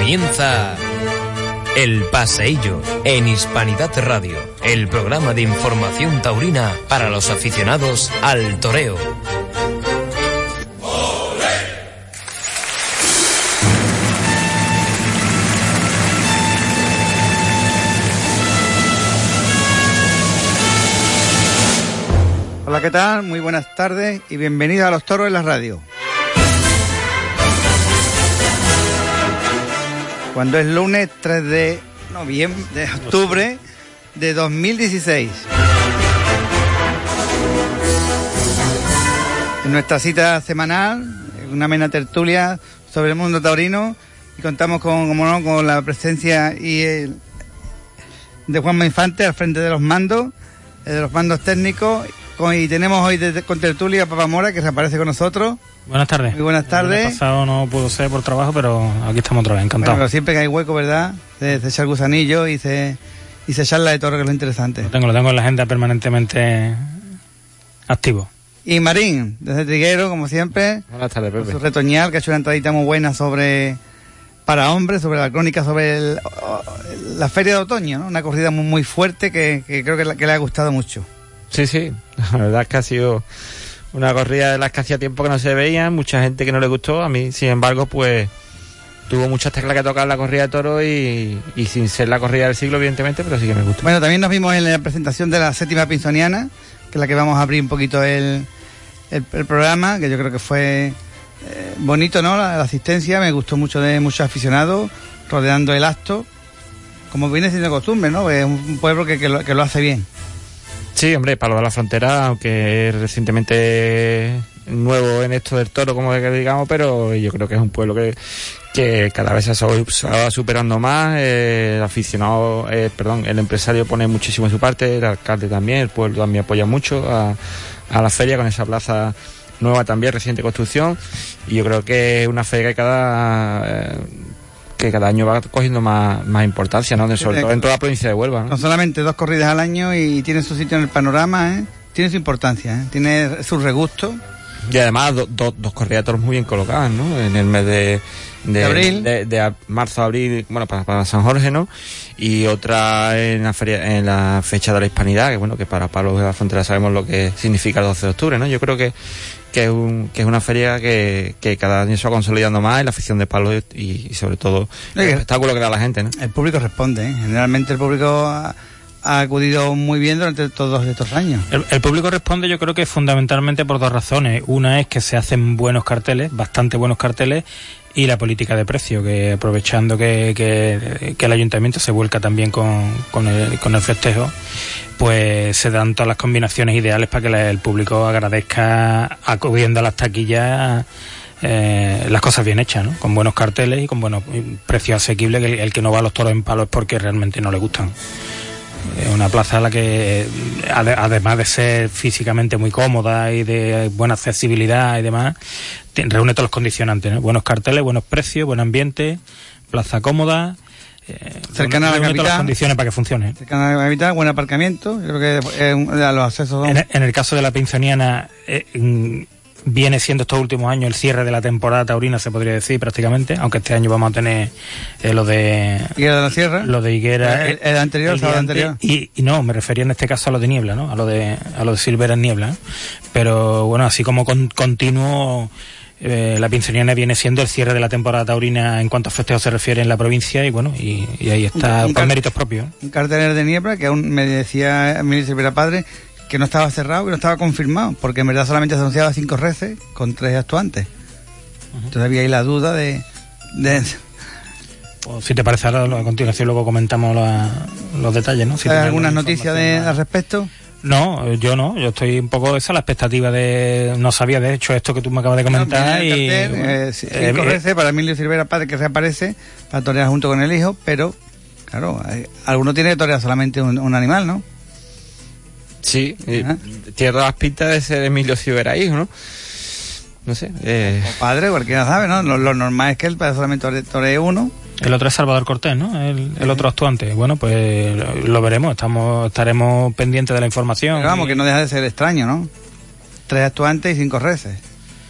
Comienza El Paseillo en Hispanidad Radio, el programa de información taurina para los aficionados al toreo. Hola, ¿qué tal? Muy buenas tardes y bienvenidos a Los Toros en la Radio. Cuando es lunes 3 de octubre de 2016. En nuestra cita semanal, una amena tertulia sobre el mundo taurino, y contamos con la presencia de Juanma Infante al frente de los mandos técnicos. Y tenemos hoy con tertulia a Papa Mora, que reaparece con nosotros. Buenas tardes. Muy buenas tardes. El pasado no pudo ser por trabajo, pero aquí estamos otra vez, encantado. Bueno, pero siempre que hay hueco, ¿verdad? Se echa el gusanillo y se charla de toro, que es lo interesante. Lo tengo en la agenda permanentemente activo. Y Marín, desde Triguero, como siempre. Buenas tardes, Pepe. Su retoñal, que ha hecho una entradita muy buena para hombres, sobre la crónica, sobre la feria de otoño, ¿no? Una corrida muy fuerte que creo que le ha gustado mucho. Sí, la verdad es que ha sido una corrida de las que hacía tiempo que no se veían, mucha gente que no le gustó, a mí, sin embargo, pues tuvo muchas teclas que tocar la corrida de toros y sin ser la corrida del siglo, evidentemente, pero sí que me gustó. Bueno, también nos vimos en la presentación de la séptima pinzoniana, que es la que vamos a abrir un poquito el programa, que yo creo que fue bonito, ¿no? La asistencia, me gustó mucho de muchos aficionados rodeando el acto, como viene siendo costumbre, ¿no? Es un pueblo que lo hace bien. Sí, hombre, Palo de la Frontera, aunque es recientemente nuevo en esto del toro, como que digamos, pero yo creo que es un pueblo que cada vez se va superando más. El aficionado, el empresario pone muchísimo de su parte, el alcalde también, el pueblo también apoya mucho a la feria con esa plaza nueva también, reciente construcción, y yo creo que es una feria que cada año va cogiendo más importancia, ¿no? Sobre todo en toda la provincia de Huelva, ¿no? No solamente 2 corridas al año y tiene su sitio en el panorama, tiene su importancia, tiene su regusto. Y además dos corridas de toros muy bien colocadas, ¿no? En el mes de abril, de marzo a abril, bueno, para San Jorge, ¿no? Y otra en la fecha de la Hispanidad, que bueno, que para Palo de la Frontera sabemos lo que significa el 12 de octubre, ¿no? Yo creo que es una feria que cada año se va consolidando más, la afición de Palo y sobre todo el espectáculo que da la gente, ¿no? El público responde, Generalmente el público ha acudido muy bien durante todos estos años. El público responde, yo creo que fundamentalmente por 2 razones. Una es que se hacen buenos carteles, bastante buenos carteles, y la política de precio, que aprovechando que el ayuntamiento se vuelca también con el festejo, pues se dan todas las combinaciones ideales para que el público agradezca acudiendo a las taquillas las cosas bien hechas, ¿no? Con buenos carteles y con buenos precios asequibles, que el que no va a los toros en Palo es porque realmente no le gustan. Es una plaza a la que, además de ser físicamente muy cómoda y de buena accesibilidad y demás, reúne todos los condicionantes, ¿no? Buenos carteles, buenos precios, buen ambiente, plaza cómoda, cercana a la capital, todas las condiciones para que funcione. Cercana a la capital, buen aparcamiento. Yo creo que los accesos son... En el caso de la pinzoniana, viene siendo estos últimos años el cierre de la temporada taurina, se podría decir, prácticamente, aunque este año vamos a tener lo de Higuera de la Sierra, lo de Higuera, el anterior, el sábado anterior, y no, me refería en este caso a lo de Niebla, ¿no? A lo de Silvera en Niebla, ¿no? Pero bueno, así como continuo, la pinzoniana viene siendo el cierre de la temporada taurina en cuanto a festejos se refiere en la provincia, y bueno, y ahí está por méritos propios. Un cartel de Niebla que aún me decía Emilio Silvera Padre que no estaba cerrado, que no estaba confirmado, porque en verdad solamente se anunciaba 5 reces con 3 actuantes. Entonces había ahí la duda de... Pues, si te parece, ahora a continuación luego comentamos los detalles, ¿no? Si ¿Hay algunas noticias al respecto? No, yo estoy un poco esa la expectativa de... No sabía, de hecho, esto que tú me acabas de comentar. Cartel, 5 reces para Emilio Silvera Padre, que reaparece para torear junto con el hijo, pero claro, alguno tiene que torear solamente un animal, ¿no? Sí, tiene todas las pintas de ser Emilio Silvera hijo, ¿no? No sé. O padre, cualquiera sabe, ¿no? Lo normal es que él solamente toree uno. El otro es Salvador Cortés, ¿no? El otro actuante. Bueno, pues lo veremos, estaremos pendientes de la información. Pero vamos, que no deja de ser extraño, ¿no? 3 actuantes y 5 reces.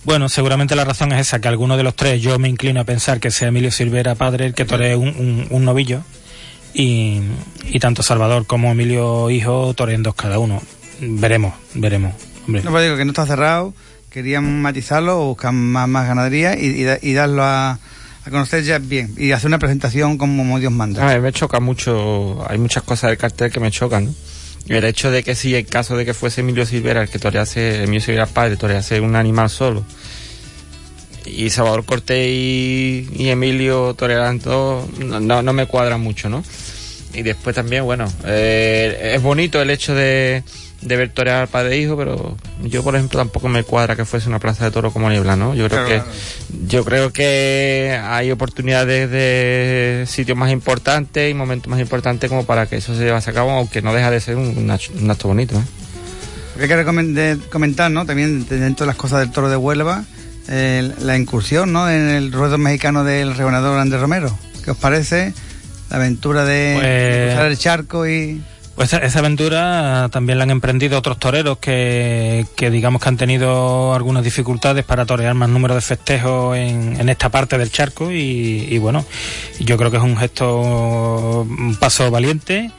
Bueno, seguramente la razón es esa, que alguno de los tres, yo me inclino a pensar que sea Emilio Silvera padre el que toree un novillo, y tanto Salvador como Emilio hijo toreen dos cada uno. Veremos. Hombre. No, pues digo que no está cerrado, querían matizarlo o buscar más ganadería y darlo a conocer ya bien, y hacer una presentación como Dios manda. A ver, me choca mucho, hay muchas cosas del cartel que me chocan, ¿no? El hecho de que si en caso de que fuese Emilio Silvera el que torease, Emilio Silvera padre, torease un animal solo, y Salvador Cortés y Emilio torearan todo, no me cuadra mucho, ¿no? Y después también, bueno, es bonito el hecho de ver torear al padre e hijo, pero yo, por ejemplo, tampoco me cuadra que fuese una plaza de toro como Niebla, ¿no? Yo creo que hay oportunidades de sitios más importantes y momentos más importantes como para que eso se llevase a cabo, aunque no deja de ser un acto bonito, ¿eh? Hay que comentar, ¿no? También dentro de las cosas del toro de Huelva, la incursión, ¿no? En el ruedo mexicano del regonador Andrés Romero. ¿Qué os parece? La aventura de cruzar el charco y... Pues esa aventura también la han emprendido otros toreros que digamos que han tenido algunas dificultades para torear más número de festejos en esta parte del charco, y bueno, yo creo que es un paso valiente,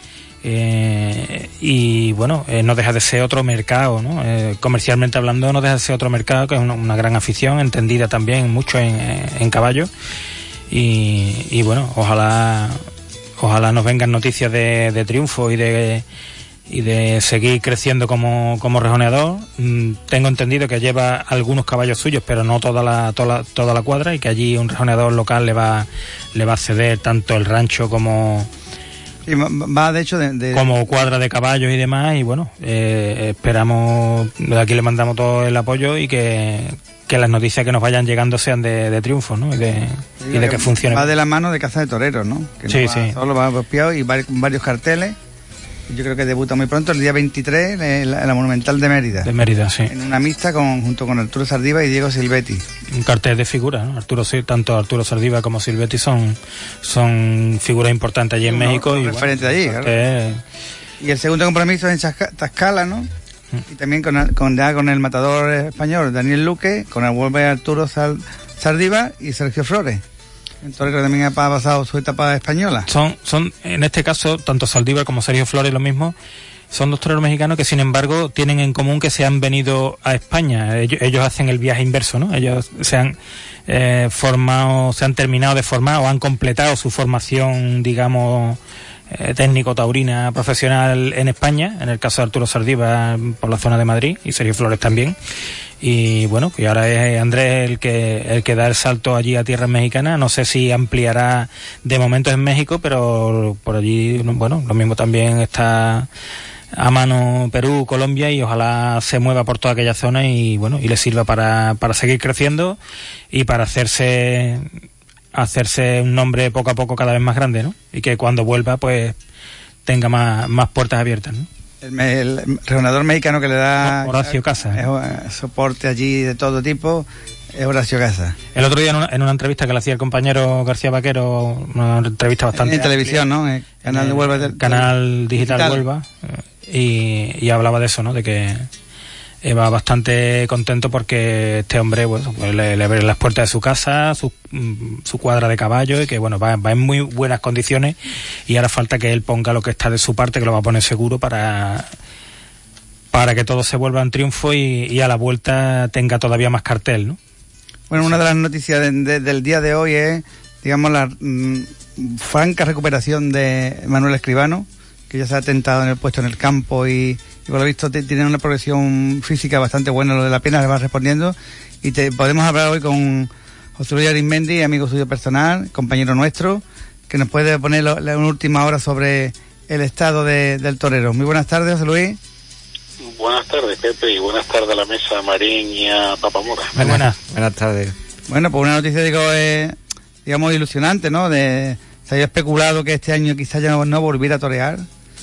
y bueno, no deja de ser otro mercado, ¿no? Comercialmente hablando, no deja de ser otro mercado, que es una gran afición, entendida también mucho en caballo, y bueno, ojalá nos vengan noticias de triunfo y de seguir creciendo como rejoneador. Tengo entendido que lleva algunos caballos suyos, pero no toda la cuadra, y que allí un rejoneador local le va a ceder tanto el rancho como... Y va de hecho como cuadra de caballos y demás, y bueno, esperamos, de aquí le mandamos todo el apoyo, y que las noticias que nos vayan llegando sean de triunfo, ¿no? Y de que funcione. Va de la mano de Caza de Toreros, ¿no? Que sí, no va, solo va apropiado, y varios carteles. Yo creo que debuta muy pronto, el día 23, en la Monumental de Mérida. De Mérida, sí. En una mixta junto con Arturo Sardiva y Diego Silvetti. Un cartel de figuras, ¿no? Tanto Arturo Sardiva como Silvetti son figuras importantes allí en México. Y referente de allí, claro. Y el segundo compromiso es en Tlaxcala, ¿no? Y también con el matador español Daniel Luque, con el vuelve Arturo Sardiva y Sergio Flores. Un torero también ha pasado su etapa española. Son en este caso, tanto Saldívar como Sergio Flores, lo mismo. Son dos toreros mexicanos que, sin embargo, tienen en común que se han venido a España. Ellos hacen el viaje inverso, ¿no? Ellos se han formado, se han terminado de formar o han completado su formación, digamos, técnico-taurina profesional en España. En el caso de Arturo Sardiva, por la zona de Madrid, y Sergio Flores también. Y bueno, que ahora es Andrés el que da el salto allí a tierras mexicanas. No sé si ampliará de momento en México, pero por allí, bueno, lo mismo también está a mano Perú, Colombia, y ojalá se mueva por toda aquella zona y bueno, y le sirva para seguir creciendo y para hacerse un nombre poco a poco cada vez más grande, ¿no? Y que cuando vuelva pues tenga más puertas abiertas, ¿no? El rejonador mexicano que le da Horacio Casa, soporte allí de todo tipo, es Horacio Casa. El otro día en una entrevista que le hacía el compañero García Vaquero, una entrevista bastante en televisión, ¿no? Canal de Huelva, canal digital Huelva, y hablaba de eso, ¿no? De que va bastante contento porque este hombre, bueno, pues le abre las puertas de su casa, su cuadra de caballo, y que bueno, va en muy buenas condiciones, y ahora falta que él ponga lo que está de su parte, que lo va a poner seguro para que todo se vuelva en triunfo y a la vuelta tenga todavía más cartel, ¿no? Bueno, una de las noticias del día de hoy es, digamos, la franca recuperación de Manuel Escribano, que ya se ha atentado en el puesto en el campo y por lo visto tiene una progresión física bastante buena, lo de la pierna le va respondiendo, y podemos hablar hoy con José Luis Arismendi, amigo suyo personal, compañero nuestro, que nos puede poner la última hora sobre el estado del torero. Muy buenas tardes, José Luis. Buenas tardes, Pepe, y buenas tardes a la mesa, a Marín y a Papamora. Buenas tardes. Bueno, pues una noticia, digamos, ilusionante, ¿no? Se había especulado que este año quizás ya no volviera a torear.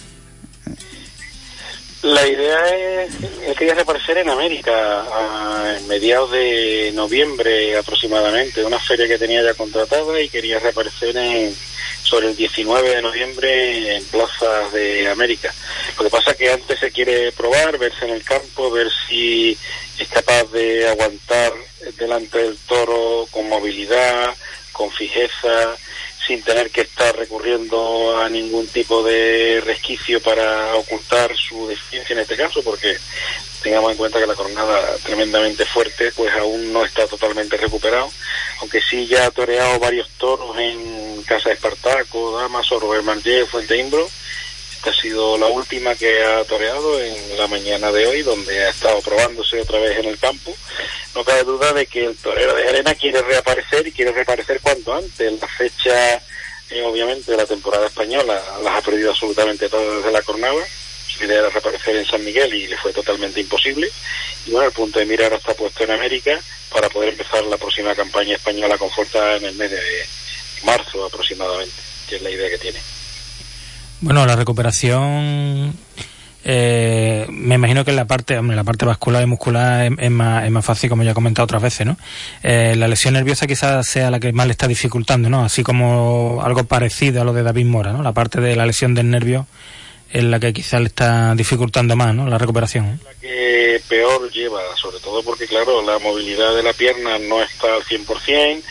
La idea es que ya reaparecer en América en mediados de noviembre aproximadamente, una feria que tenía ya contratada, y quería reaparecer sobre el 19 de noviembre en plazas de América. Lo que pasa es que antes se quiere probar, verse en el campo, ver si es capaz de aguantar delante del toro con movilidad, con fijeza, sin tener que estar recurriendo a ningún tipo de resquicio para ocultar su deficiencia en este caso, porque tengamos en cuenta que la cornada tremendamente fuerte pues aún no está totalmente recuperado, aunque sí ya ha toreado varios toros en Casa de Espartaco, Damaso, Robert Marllet, Fuente Imbro. Esta ha sido la última que ha toreado en la mañana de hoy, donde ha estado probándose otra vez en el campo. No cabe duda de que el torero de Arena quiere reaparecer y quiere reaparecer cuanto antes. La fecha, obviamente, de la temporada española las ha perdido absolutamente todas desde la cornada. Su idea era reaparecer en San Miguel y le fue totalmente imposible. Y bueno, el punto de mira ahora está puesto en América para poder empezar la próxima campaña española con fuerza en el mes de marzo aproximadamente, que es la idea que tiene. Bueno, la recuperación, me imagino que en la parte vascular y muscular es más fácil, como ya he comentado otras veces, ¿no? La lesión nerviosa quizás sea la que más le está dificultando, ¿no? Así como algo parecido a lo de David Mora, ¿no? La parte de la lesión del nervio es la que quizás le está dificultando más, ¿no? La recuperación, ¿eh? La que peor lleva, sobre todo porque, claro, la movilidad de la pierna no está al 100%,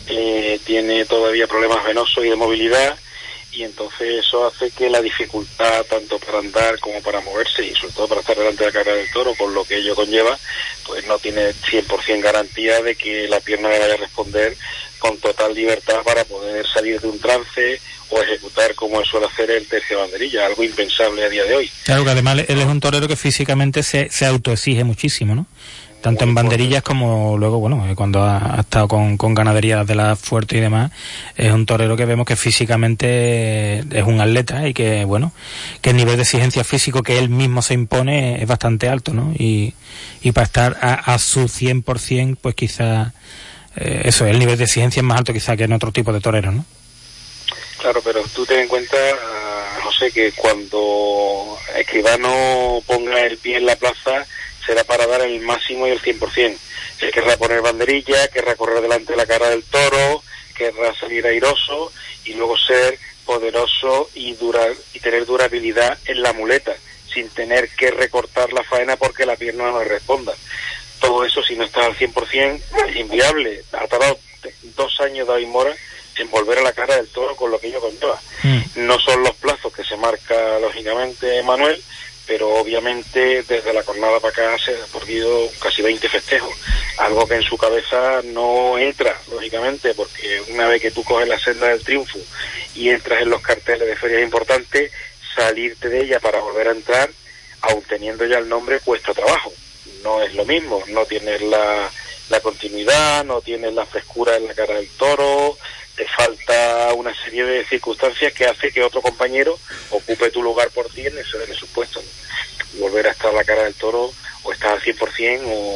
tiene todavía problemas venosos y de movilidad, y entonces eso hace que la dificultad tanto para andar como para moverse y sobre todo para estar delante de la cara del toro, con lo que ello conlleva, pues no tiene 100% garantía de que la pierna le vaya a responder con total libertad para poder salir de un trance o ejecutar como suele hacer el tercio banderilla, algo impensable a día de hoy. Claro que además él es un torero que físicamente se autoexige muchísimo, ¿no? Tanto en banderillas como luego, bueno, cuando ha estado con ganaderías de la fuerte y demás, es un torero que vemos que físicamente es un atleta y que, bueno, que el nivel de exigencia físico que él mismo se impone es bastante alto, ¿no? Y para estar a su 100%, pues quizá, eso, el nivel de exigencia es más alto quizá que en otro tipo de toreros, ¿no? Claro, pero tú ten en cuenta, José, que cuando Escribano ponga el pie en la plaza, será para dar el máximo y el 100%. Él querrá poner banderilla, querrá correr delante de la cara del toro, querrá salir airoso y luego ser poderoso y tener durabilidad en la muleta, sin tener que recortar la faena porque la pierna no le responda. Todo eso, si no está al 100%, es inviable. Ha tardado 2 años David Mora en volver a la cara del toro, con lo que ello conlleva. No son los plazos que se marca lógicamente Manuel, pero obviamente desde la cornada para acá se ha perdido casi 20 festejos, algo que en su cabeza no entra, lógicamente, porque una vez que tú coges la senda del triunfo y entras en los carteles de ferias importantes, salirte de ella para volver a entrar, aun teniendo ya el nombre, cuesta trabajo. No es lo mismo, no tienes la continuidad, no tienes la frescura en la cara del toro, te falta una serie de circunstancias que hace que otro compañero ocupe tu lugar por ti en esos puestos. Volver a estar a la cara del toro, o estar al 100%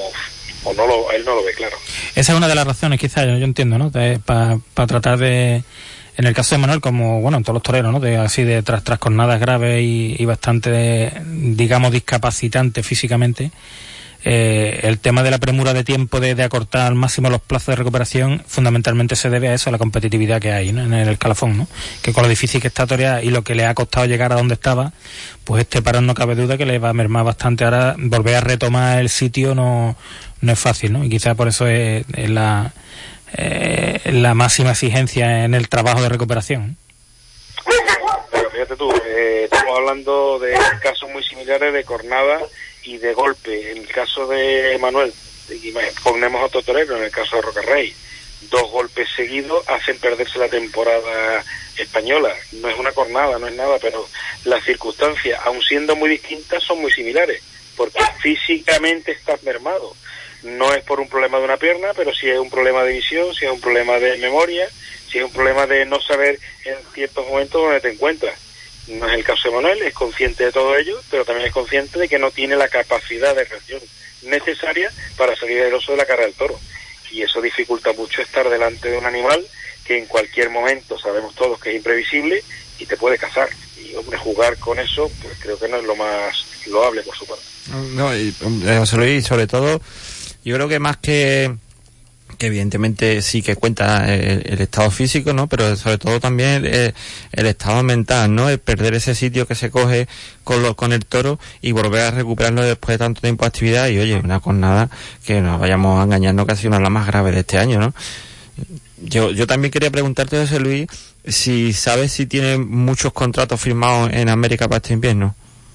o no él no lo ve claro. Esa es una de las razones, quizás, yo entiendo, ¿no? Para tratar de, en el caso de Manuel, como bueno, en todos los toreros, ¿no? Así de trascornadas graves y bastante, digamos, discapacitantes físicamente. El tema de la premura de tiempo de acortar al máximo los plazos de recuperación fundamentalmente se debe a eso, a la competitividad que hay, ¿no? En el escalafón, ¿no? Que con lo difícil que está torear y lo que le ha costado llegar a donde estaba, pues este parón no cabe duda que le va a mermar bastante. Ahora volver a retomar el sitio no es fácil, ¿no? Y quizás por eso es la máxima exigencia en el trabajo de recuperación. Pero fíjate tú, estamos hablando de casos muy similares de cornada y de golpe. En el caso de Manuel, ponemos otro torero, en el caso de Rocarrey, 2 golpes seguidos hacen perderse la temporada española. No es una cornada, no es nada, pero las circunstancias, aun siendo muy distintas, son muy similares, porque físicamente estás mermado. No es por un problema de una pierna, pero sí es un problema de visión, sí es un problema de memoria, sí es un problema de no saber en ciertos momentos dónde te encuentras. No es el caso de Manuel, es consciente de todo ello, pero también es consciente de que no tiene la capacidad de reacción necesaria para salir airoso de la cara del toro. Y eso dificulta mucho estar delante de un animal que en cualquier momento sabemos todos que es imprevisible y te puede cazar. Y, hombre, jugar con eso, pues creo que no es lo más loable por su parte. No, y José Luis, sobre todo, yo creo que más que que evidentemente sí que cuenta el estado físico, ¿no? Pero sobre todo también el estado mental, ¿no? El perder ese sitio que se coge con el toro y volver a recuperarlo después de tanto tiempo de actividad. Y oye, una jornada que nos vayamos a engañarnos, casi una de las más graves de este año, ¿no? Yo también quería preguntarte, José Luis, si sabes si tiene muchos contratos firmados en América para este invierno.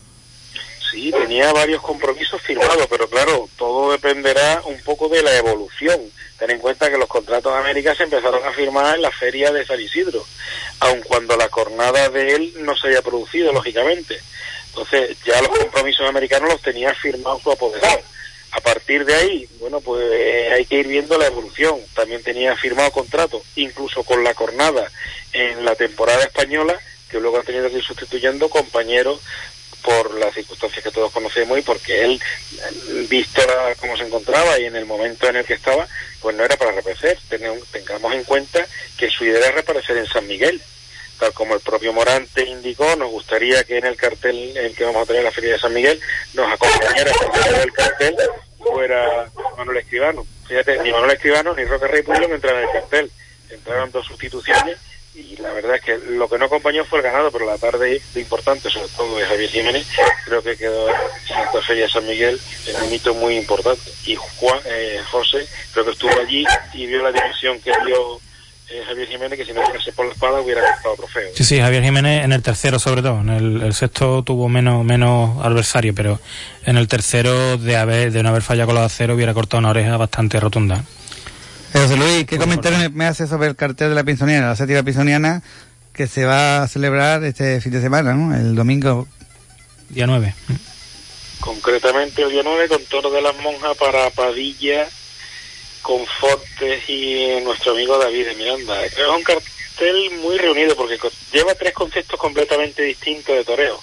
Sí, tenía varios compromisos firmados, pero claro, todo dependerá un poco de la evolución. Ten en cuenta que los contratos de América se empezaron a firmar en la feria de San Isidro, aun cuando la jornada de él no se haya producido, lógicamente. Entonces, ya los compromisos americanos los tenía firmados su apoderado. A partir de ahí, bueno, pues hay que ir viendo la evolución. También tenía firmado contrato, incluso con la jornada en la temporada española, que luego ha tenido que ir sustituyendo compañeros por las circunstancias que todos conocemos y porque él, visto cómo se encontraba y en el momento en el que estaba, pues no era para reaparecer. Tengamos en cuenta que su idea era reaparecer en San Miguel. Tal como el propio Morante indicó, nos gustaría que en el cartel en el que vamos a tener la Feria de San Miguel nos acompañara el cartel fuera Manuel Escribano. Fíjate, ni Manuel Escribano ni Roca Rey pudieron entrar en el cartel. Entraron 2 sustituciones y la verdad es que lo que no acompañó fue el ganado, pero la tarde de importante, sobre todo de Javier Jiménez, creo que quedó en esta Feria de San Miguel en un hito muy importante. Y José, creo que estuvo allí y vio la dimensión que dio Javier Jiménez, que si no tirase por la espada hubiera costado trofeo. Sí, Javier Jiménez en el tercero sobre todo. En el sexto tuvo menos adversario, pero en el tercero de no haber fallado con los aceros hubiera cortado una oreja bastante rotunda. José Luis, ¿qué comentario me hace sobre el cartel de la Pinzoniana, la séptima Pinzoniana, que se va a celebrar este fin de semana, ¿no? El domingo. Día 9. Concretamente el día 9, con Toro de las Monjas para Padilla, con Fortes y nuestro amigo David de Miranda. Es un cartel muy reunido porque lleva 3 conceptos completamente distintos de toreo.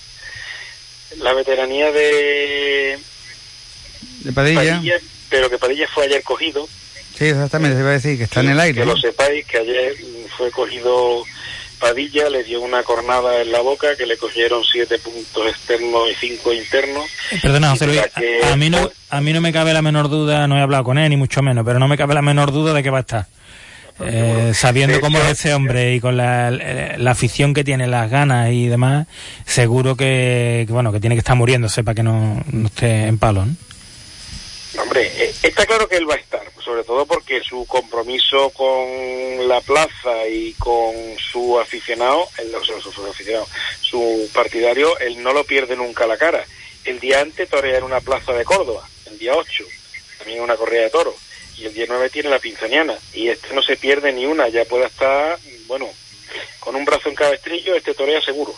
La veteranía de Padilla, pero que Padilla fue ayer cogido. Sí, exactamente, se iba a decir que está en el aire. Que lo sepáis, que ayer fue cogido Padilla, le dio una cornada en la boca, que le cogieron 7 puntos externos y 5 internos. Perdona, José Luis, a mí no me cabe la menor duda, no he hablado con él, ni mucho menos, pero no me cabe la menor duda de que va a estar. Sabiendo cómo es ese hombre y con la afición que tiene, las ganas y demás, seguro que tiene que estar muriéndose para que no esté en palo, ¿no? Hombre, está claro que él va a estar, sobre todo porque su compromiso con la plaza y con su aficionado, su partidario, él no lo pierde nunca la cara. El día antes torea en una plaza de Córdoba, el día 8, también una corrida de toros, y el día 9 tiene la Pinzoniana, y no se pierde ni una, ya puede estar, con un brazo en cabestrillo, torea seguro.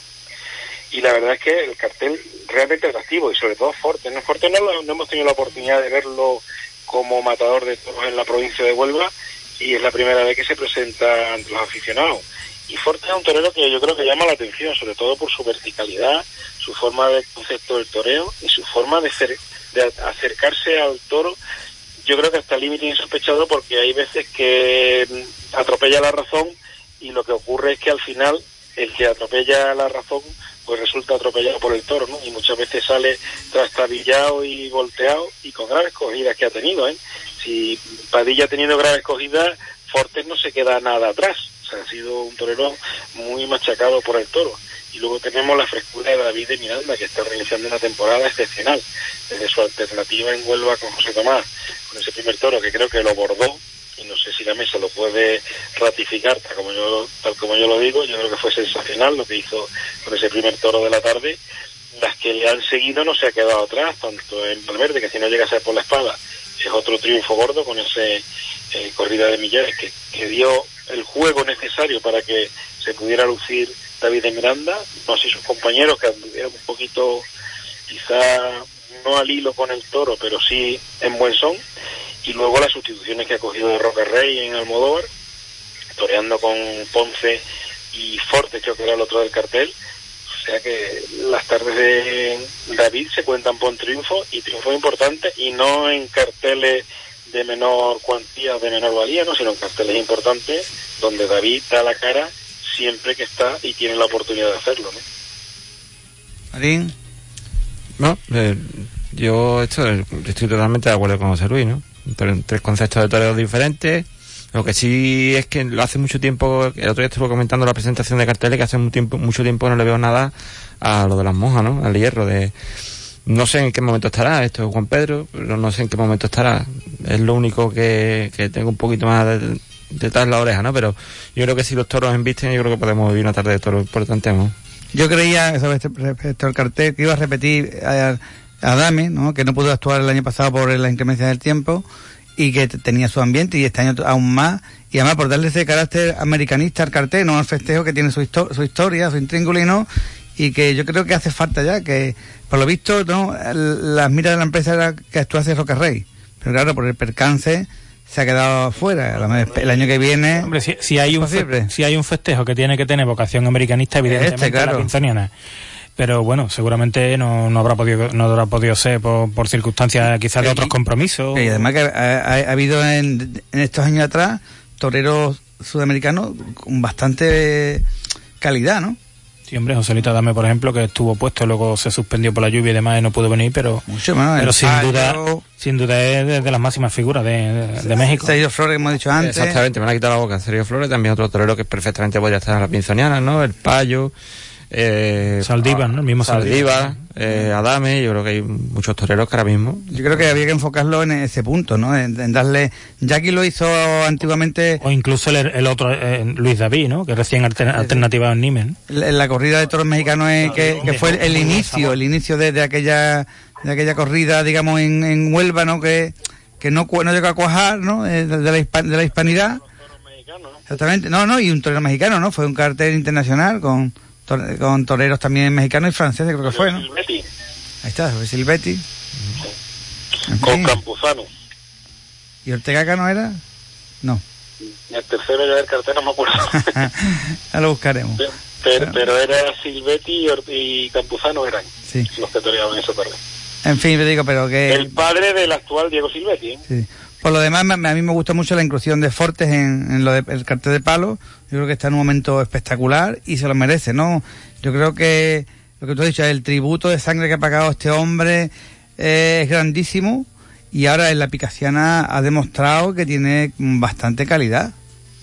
Y la verdad es que el cartel realmente atractivo y sobre todo Fortes. Fortes no hemos tenido la oportunidad de verlo como matador de toros en la provincia de Huelva y es la primera vez que se presenta ante los aficionados. Y Fortes es un torero que yo creo que llama la atención, sobre todo por su verticalidad, su forma de concepto del toreo y su forma de acercarse al toro. Yo creo que hasta el límite insospechado, porque hay veces que atropella la razón y lo que ocurre es que al final el que atropella la razón pues resulta atropellado por el toro, ¿no? Y muchas veces sale trastabillado y volteado y con graves cogidas que ha tenido, ¿eh? Si Padilla ha tenido graves cogidas, Fortes no se queda nada atrás. O sea, ha sido un torero muy machacado por el toro. Y luego tenemos la frescura de David de Miranda, que está realizando una temporada excepcional. Desde su alternativa en Huelva con José Tomás, con ese primer toro que creo que lo bordó, y no sé si la mesa lo puede ratificar tal como yo lo digo. Yo creo que fue sensacional lo que hizo con ese primer toro de la tarde. Las que le han seguido no se ha quedado atrás, tanto en Valverde, que si no llega a ser por la espada es otro triunfo gordo, con ese corrida de millares que dio el juego necesario para que se pudiera lucir David de Miranda, no así sus compañeros, que anduvieron un poquito quizá no al hilo con el toro, pero sí en buen son. Y luego las sustituciones que ha cogido de Roca Rey en Almodóvar, toreando con Ponce y Fortes, creo que era el otro del cartel. O sea que las tardes de David se cuentan por triunfo, y triunfo importante, y no en carteles de menor cuantía o de menor valía, ¿no? Sino en carteles importantes donde David da la cara siempre que está y tiene la oportunidad de hacerlo, ¿no? Marín. No, yo estoy totalmente de acuerdo con José Luis, ¿no? 3 conceptos de toreros diferentes, Lo que sí es que lo hace mucho tiempo, el otro día estuve comentando la presentación de carteles, que hace mucho tiempo no le veo nada a lo de las monjas, ¿no? Al hierro de... No sé en qué momento estará, esto es Juan Pedro, pero no sé en qué momento estará. Es lo único que tengo un poquito más detrás de la oreja, ¿no? Pero yo creo que si los toros embisten, yo creo que podemos vivir una tarde de toros importante, ¿no? Yo creía, sobre respecto al cartel, que iba a repetir a Adame, ¿no? Que no pudo actuar el año pasado por la inclemencia del tiempo y que tenía su ambiente, y este año aún más, y además por darle ese carácter americanista al cartel, no al festejo, que tiene su historia, su intríngulis, ¿no? Y que yo creo que hace falta ya, que por lo visto, ¿no? Las miras de la empresa era que actuase Roca Rey, pero claro, por el percance se ha quedado fuera. El año que viene... Hombre, si hay un festejo que tiene que tener vocación americanista, evidentemente claro. La pinzoniana. Pero bueno, seguramente no habrá podido ser por circunstancias quizás de otros compromisos. Y además que ha habido en estos años atrás toreros sudamericanos con bastante calidad, ¿no? Sí, hombre, Joselito Adame, por ejemplo, que estuvo puesto, luego se suspendió por la lluvia y demás y no pudo venir, pero sin duda es de las máximas figuras de México. Sergio Flores, como he dicho antes. Exactamente, me han quitado la boca. Sergio Flores, también otro torero que perfectamente podría estar en la pinzoniana, ¿no? El Payo, Saldívar, ¿no? El mismo Saldívar, Adame. Yo creo que hay muchos toreros que ahora mismo... Yo creo que había que enfocarlo en ese punto, ¿no? En darle... Jackie lo hizo antiguamente... O incluso el otro, Luis David, ¿no? Que recién alternativa en Nimes, ¿no? La corrida de toros mexicanos que fue el inicio de aquella corrida, digamos, en Huelva, ¿no? Que no llegó a cuajar, ¿no? De la hispanidad. Exactamente. No, y un torero mexicano, ¿no? Fue un cartel internacional con toreros también mexicanos y franceses, creo que fue, ¿no? Silvetti. Ahí está, fue Silvetti. Con Campuzano. ¿Y Ortega Cano era? No. El tercero ya del cartel no me acuerdo. Ya lo buscaremos. Pero era Silvetti y Campuzano eran los que toreaban esa tarde. En fin, te digo, pero que... El padre del actual Diego Silvetti, ¿eh? Sí. Por lo demás, a mí me gusta mucho la inclusión de Fortes en el cartel de palo. Yo creo que está en un momento espectacular y se lo merece, ¿no? Yo creo que lo que tú has dicho, el tributo de sangre que ha pagado este hombre es grandísimo, y ahora en la Picasiana ha demostrado que tiene bastante calidad.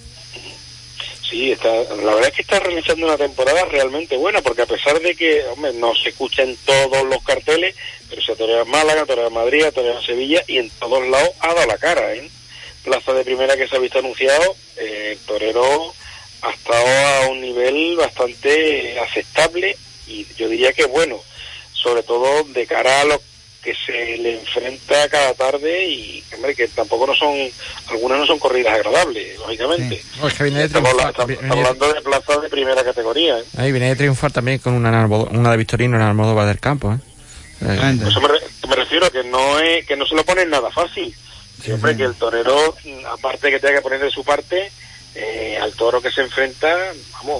Sí, la verdad es que está realizando una temporada realmente buena, porque a pesar de que, hombre, no se escucha en todos los carteles, pero se torea en Málaga, torea en Madrid, torea en Sevilla, y en todos lados ha dado la cara, ¿eh? Plaza de primera que se ha visto anunciado, el torero ha estado a un nivel bastante aceptable, y yo diría que bueno, sobre todo de cara a lo que se le enfrenta cada tarde, y hombre, que tampoco algunas no son corridas agradables, lógicamente. Sí. Es que viene de estamos hablando de plazas de primera categoría, ¿eh? Ahí viene de triunfar también con una de Victorino en Almodóvar del Campo, ¿eh? Eso me refiero, que no se lo pone nada fácil. Siempre que el torero, aparte que tenga que poner de su parte, al toro que se enfrenta, vamos,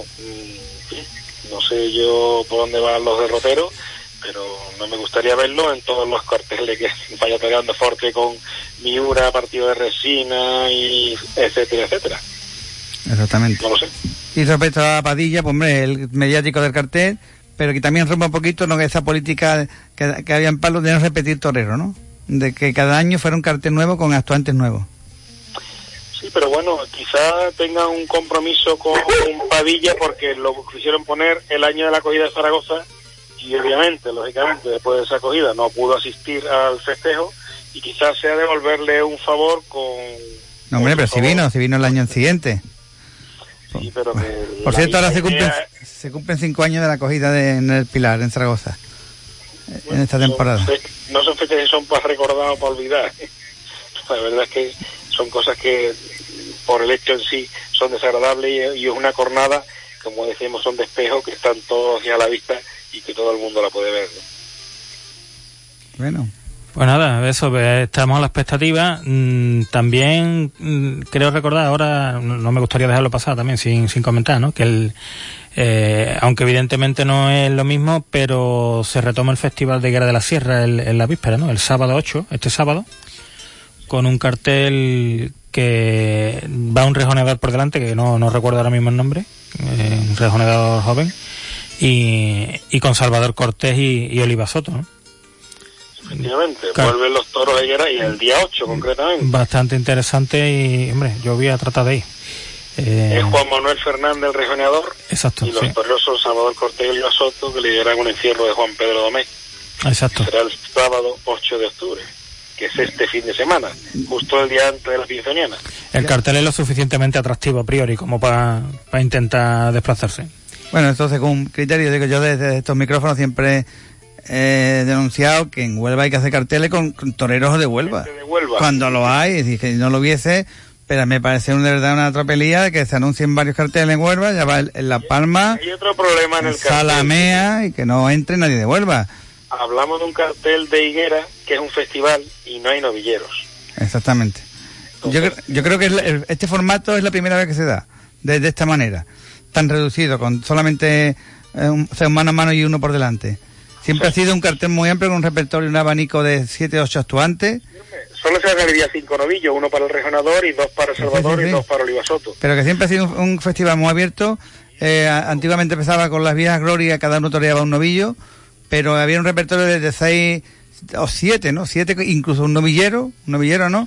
no sé yo por dónde van los derroteros, pero no me gustaría verlo en todos los carteles que vaya pegando fuerte con Miura, partido de resina, y etcétera, etcétera. Exactamente. No lo sé. Y respecto a Padilla, pues hombre, el mediático del cartel, pero que también rompa un poquito, ¿no?, esa política que había en Palo de no repetir torero, ¿no? De que cada año fuera un cartel nuevo con actuantes nuevos. Sí, pero bueno, quizá tenga un compromiso con Padilla, porque lo quisieron poner el año de la acogida de Zaragoza, y obviamente, lógicamente, después de esa acogida no pudo asistir al festejo, y quizás sea devolverle un favor con... No, hombre, pero si vino el año siguiente. Sí, pero que... Por cierto, ahora se cumplen 5 años de la acogida en el Pilar, en Zaragoza, en esta temporada. No son fechas que son para recordar o para olvidar. La verdad es que son cosas que, por el hecho en sí, son desagradables, y es una jornada, como decimos, son de espejo, que están todos ya a la vista y que todo el mundo la puede ver, ¿no? Bueno. Pues nada, eso, estamos a la expectativa. También creo recordar, ahora no me gustaría dejarlo pasar también sin comentar, ¿no?, que aunque evidentemente no es lo mismo, pero se retoma el Festival de Higuera de la Sierra en la víspera, ¿no?, el sábado 8, este sábado, con un cartel que va un rejoneador por delante, que no recuerdo ahora mismo el nombre, un rejoneador joven, y con Salvador Cortés y Oliva Soto, ¿no? Efectivamente, Claro. vuelven los toros de Higuera y el día 8 concretamente. Bastante interesante y, hombre, yo voy a tratar de ir. Es Juan Manuel Fernández, el rejoneador, Exacto, y los sí. toreros son Salvador Cortés y Oliva Soto, que lideran un encierro de Juan Pedro Domé. Exacto. Será el sábado 8 de octubre, que es este fin de semana, justo el día antes de la Pinzoniana. El cartel es lo suficientemente atractivo a priori como para intentar desplazarse. Bueno, entonces con un criterio, digo yo, desde estos micrófonos siempre he denunciado que en Huelva hay que hacer carteles con toreros de Huelva. Gente de Huelva. Cuando lo hay, es decir, que no lo hubiese, pero me parece de verdad una tropelía de que se anuncien varios carteles en Huelva, ya va en La Palma, Hay otro problema en el cartel. Salamea, y que no entre nadie de Huelva. Hablamos de un cartel de Higuera, que es un festival, y no hay novilleros. Exactamente. Yo creo que este formato es la primera vez que se da, de esta manera, tan reducido, con solamente un mano a mano y uno por delante. Siempre ha sido un cartel muy amplio, con un repertorio y un abanico de 7 o 8 actuantes, Solo se ganaría 5 novillos, uno para el rejoneador y 2 para El Salvador Sí. y 2 para Oliva Soto. pero que siempre ha sido un festival muy abierto. Antiguamente empezaba con las viejas glorias, cada uno toreaba un novillo, pero había un repertorio de 6 o 7, ¿no? 7, incluso un novillero, ¿no?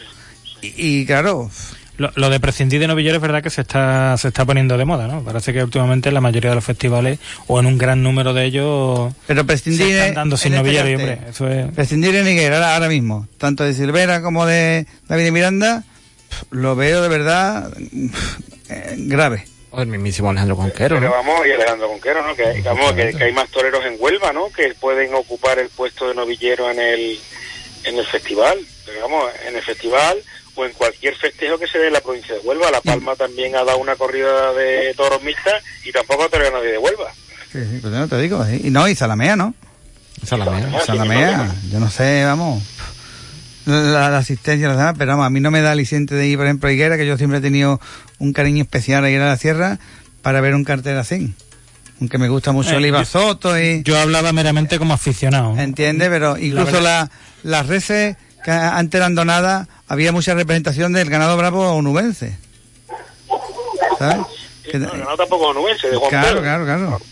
Y claro, Lo de prescindir de novilleros es verdad que se está poniendo de moda, ¿no? Parece que últimamente en la mayoría de los festivales, o en un gran número de ellos, pero se prescindir están dando sin en este novilleros, y, cartel. hombre, eso es... Prescindir en Higuera ahora mismo, tanto de Silvera como de David y Miranda, lo veo de verdad grave. O el mismísimo Alejandro Conquero, Pero ¿no? vamos, y Alejandro Conquero, ¿no? Que hay más toreros en Huelva, ¿no? Que pueden ocupar el puesto de novillero en el festival. Pero vamos, en el festival o en cualquier festejo que se dé en la provincia de Huelva. La Palma también ha dado una corrida de toros mixtas y tampoco ha toreado nadie de Huelva. Sí, pues no te digo, y Salamea, ¿no? Salamea. Salamea, yo no sé, vamos, la asistencia, las demás, pero vamos, a mí no me da aliciente de ir, por ejemplo, a Higuera, que yo siempre he tenido un cariño especial a ir a la sierra para ver un cartel así. Aunque me gusta mucho Oliva Soto y... Yo hablaba meramente como aficionado, ¿no? ¿Entiendes? Pero incluso las reses que antes eran donadas, había mucha representación del ganado bravo onubense. ¿Sabes? No tampoco onubense, de Juan Claro, Pedro. claro.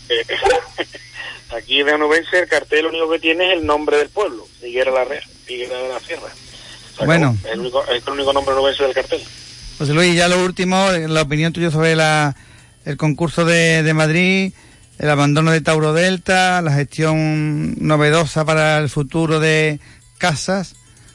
Aquí de onubense el cartel lo único que tiene es el nombre del pueblo, Higuera la Real, Higuera de la Sierra. O sea, Bueno. Es el único nombre onubense del cartel. José Luis, ya lo último, la opinión tuya sobre el concurso de Madrid, el abandono de Tauro Delta, la gestión novedosa para el futuro de Casas.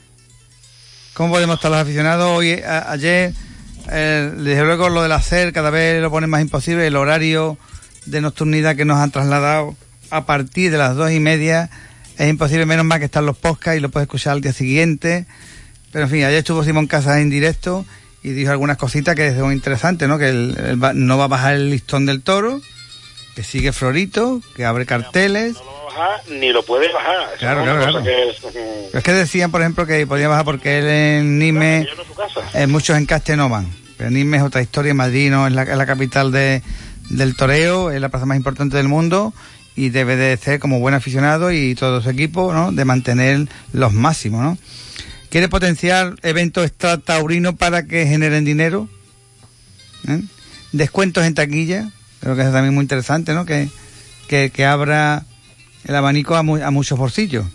¿Cómo podemos estar los aficionados? Hoy, ayer, desde luego lo del hacer cada vez lo ponen más imposible, el horario de nocturnidad que nos han trasladado a partir de las 2:30 es imposible, menos mal que están los podcasts y lo puedes escuchar al día siguiente. Pero en fin, ayer estuvo Simón Casas en directo y dijo algunas cositas que es muy interesante, ¿no? Que no va a bajar el listón del toro, que sigue Florito, que abre carteles. No lo va a bajar ni lo puede bajar. Eso Claro, es una claro, cosa claro. que Es que decían, por ejemplo, que podía bajar porque él en Nimes, yo no su casa. muchos encastes no van. Pero Nimes es otra historia, Madrid no es la capital del toreo, es la plaza más importante del mundo y debe de ser como buen aficionado y todo su equipo, ¿no? De mantener los máximos, ¿no? ¿Quiere potenciar eventos extrataurinos para que generen dinero? Descuentos en taquilla, creo que es también muy interesante, ¿no? Que abra el abanico a muchos bolsillos.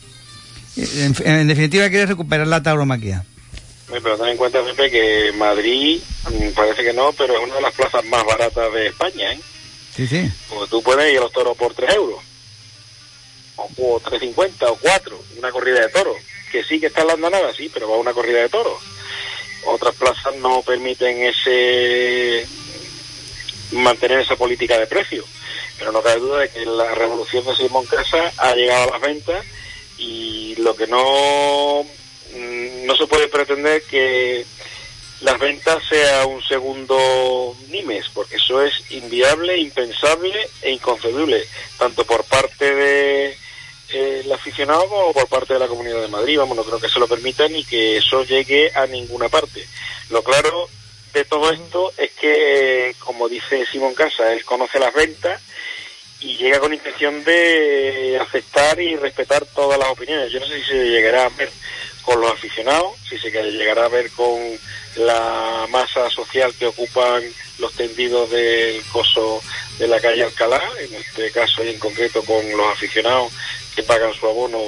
En definitiva, quiere recuperar la tauromaquia. Pero ten en cuenta, Pepe, que Madrid, parece que no, pero es una de las plazas más baratas de España, ¿eh? Sí. Porque tú puedes ir a los toros por 3 euros, o 3,50, o 4, una corrida de toros, que sí que está en la andanada, sí, pero va a una corrida de toros. Otras plazas no permiten mantener esa política de precio, pero no cabe duda de que la revolución de Simón Casas ha llegado a las ventas y lo que no se puede pretender que las ventas sea un segundo Nimes, porque eso es inviable, impensable e inconcebible, tanto por parte de el aficionado como por parte de la Comunidad de Madrid. Vamos, no creo que se lo permitan ni que eso llegue a ninguna parte. Lo claro de todo esto es que, como dice Simón Casas, él conoce las ventas y llega con intención de aceptar y respetar todas las opiniones. Yo no sé si se llegará a ver con los aficionados, si se llegará a ver con la masa social que ocupan los tendidos del coso de la calle Alcalá, en este caso y en concreto con los aficionados que pagan su abono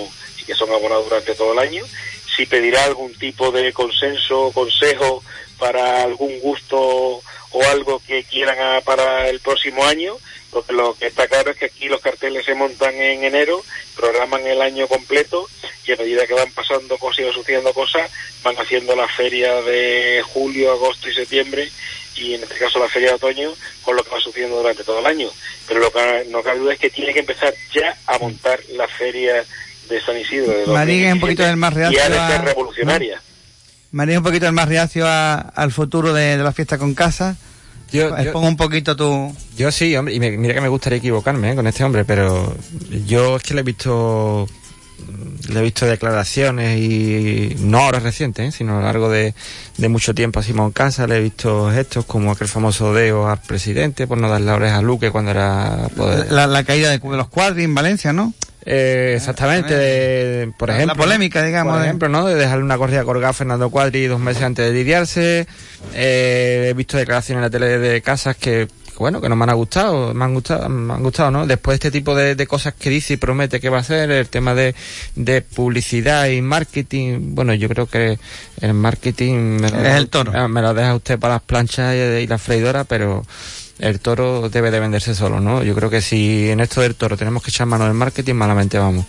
y que son abonados durante todo el año. Si pedirá algún tipo de consenso o consejo para algún gusto o algo que quieran para el próximo año, porque lo que está claro es que aquí los carteles se montan en enero, programan el año completo y a medida que van pasando cosas y van sucediendo cosas, van haciendo la feria de julio, agosto y septiembre, y en este caso la feria de otoño, con lo que va sucediendo durante todo el año. Pero lo que no cabe duda es que tiene que empezar ya a montar la feria de San Isidro de Marín es un poquito del más reacio y ha de ser revolucionaria. Marín es un poquito el más reacio al futuro de la fiesta con casa. Pongo un poquito tu... Yo sí, hombre, y mira que me gustaría equivocarme con este hombre, pero yo es que le he visto declaraciones, y no ahora recientes, sino a lo largo de mucho tiempo a Simón Casa. Le he visto gestos como aquel famoso deo al presidente por no dar la oreja a Luque cuando era poder. La caída de los Cuadri en Valencia, ¿no? Exactamente, por ejemplo, la polémica, digamos, por ejemplo, ¿no? De dejarle una corrida colgada a Fernando Cuadri 2 meses antes de lidiarse. He visto declaraciones en la tele de Casas que bueno, que no me han gustado, ¿no? Después este tipo de cosas que dice y promete que va a hacer, el tema de publicidad y marketing, bueno, yo creo que el marketing es el toro. Me lo deja usted para las planchas y la freidora, pero el toro debe de venderse solo, ¿no? Yo creo que si en esto del toro tenemos que echar mano del marketing, malamente vamos.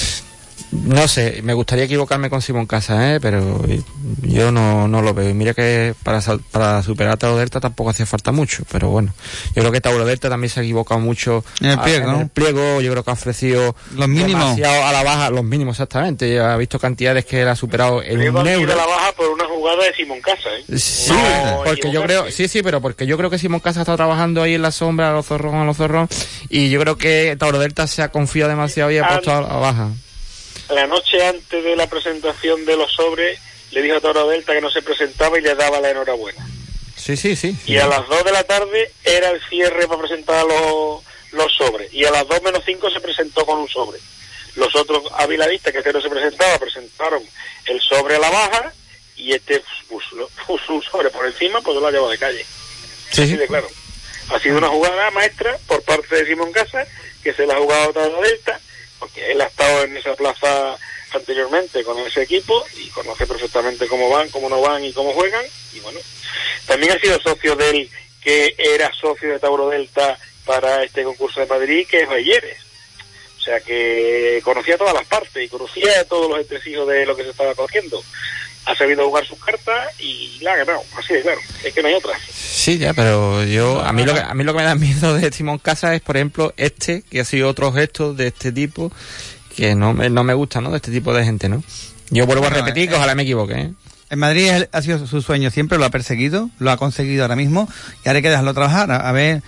No sé, me gustaría equivocarme con Simón Casa, pero yo no lo veo. Y mira que para superar a Tauro Delta tampoco hacía falta mucho, pero bueno, yo creo que Tauro Delta también se ha equivocado mucho en el pliego. Yo creo que ha ofrecido los mínimos demasiado a la baja, los mínimos exactamente. Ya ha visto cantidades que él ha superado en un euro. A la baja por una jugada de Simón Casa, Sí, no, porque yo creo, pero porque yo creo que Simón Casa ha estado trabajando ahí en la sombra, a los zorrón, y yo creo que Tauro Delta se ha confiado demasiado y ha puesto a la baja. La noche antes de la presentación de los sobres, le dijo a Tauro Delta que no se presentaba y le daba la enhorabuena. Sí. Y a las 2 de la tarde era el cierre para presentar los sobres. Y a las 2 menos 5 se presentó con un sobre. Los otros a Vilavista, que no se presentaba, presentaron el sobre a la baja y este puso un sobre por encima, pues lo ha llevado de calle. Sí. Así de claro. Ha sido una jugada maestra por parte de Simón Casa, que se la ha jugado a Tauro Delta, porque él ha estado en esa plaza anteriormente con ese equipo y conoce perfectamente cómo van, cómo no van y cómo juegan. Y bueno, también ha sido socio de él, que era socio de Tauro Delta para este concurso de Madrid, que es Belleres. O sea que conocía todas las partes y conocía todos los entresijos de lo que se estaba cogiendo. Ha sabido jugar sus cartas y la ha ganado, así de claro, es que no hay otra. Sí, ya, pero a mí lo que me da miedo de Simón Casa es, por ejemplo, que ha sido otro gesto de este tipo que no me gusta, ¿no? De este tipo de gente, ¿no? Yo vuelvo a repetir que ojalá me equivoque, ¿eh? En Madrid ha sido su sueño siempre, lo ha perseguido, lo ha conseguido ahora mismo y ahora hay que dejarlo trabajar, a ver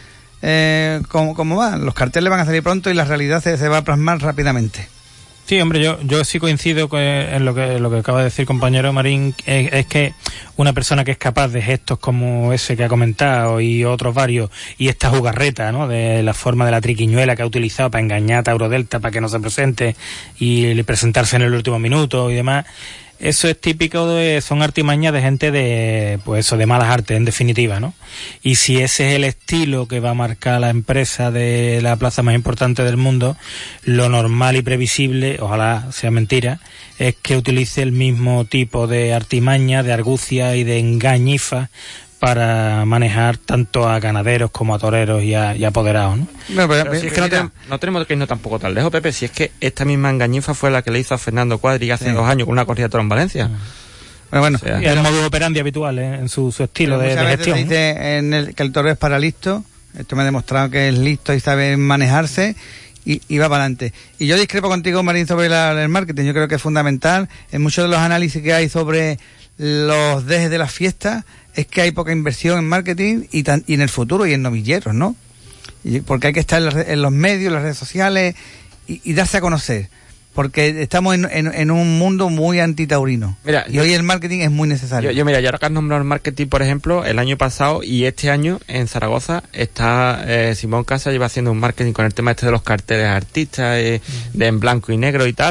cómo va. Los carteles van a salir pronto y la realidad se va a plasmar rápidamente. Sí, hombre, yo sí coincido en lo que acaba de decir compañero Marín, es que una persona que es capaz de gestos como ese que ha comentado y otros varios, y esta jugarreta, ¿no?, de la forma de la triquiñuela que ha utilizado para engañar a Tauro Delta para que no se presente y presentarse en el último minuto y demás, eso es típico son artimañas de gente de malas artes, en definitiva, ¿no? Y si ese es el estilo que va a marcar la empresa de la plaza más importante del mundo, lo normal y previsible, ojalá sea mentira, es que utilice el mismo tipo de artimaña, de argucia y de engañifa para manejar tanto a ganaderos como a toreros y a apoderados, ¿no? Pero si es que no tenemos que irnos tampoco tan lejos, Pepe, si es que esta misma engañifa fue la que le hizo a Fernando Cuadri hace 2 años con una corrida de toro en Valencia. Bueno, o sea, y el modus operandi habitual en su estilo de gestión. Se dice que el toro es para listo. Esto me ha demostrado que es listo y sabe manejarse y va para adelante. Y yo discrepo contigo, Marín, sobre el marketing. Yo creo que es fundamental. En muchos de los análisis que hay sobre los dejes de las fiestas es que hay poca inversión en marketing y en el futuro y en novilleros, ¿no? Porque hay que estar en los medios, en las redes sociales y darse a conocer. Porque estamos en un mundo muy antitaurino. Mira, y hoy el marketing es muy necesario. Mira, ya ahora que has nombrado el marketing, por ejemplo, el año pasado y este año en Zaragoza está Simón Casa lleva haciendo un marketing con el tema de los carteles artistas, de en blanco y negro y tal.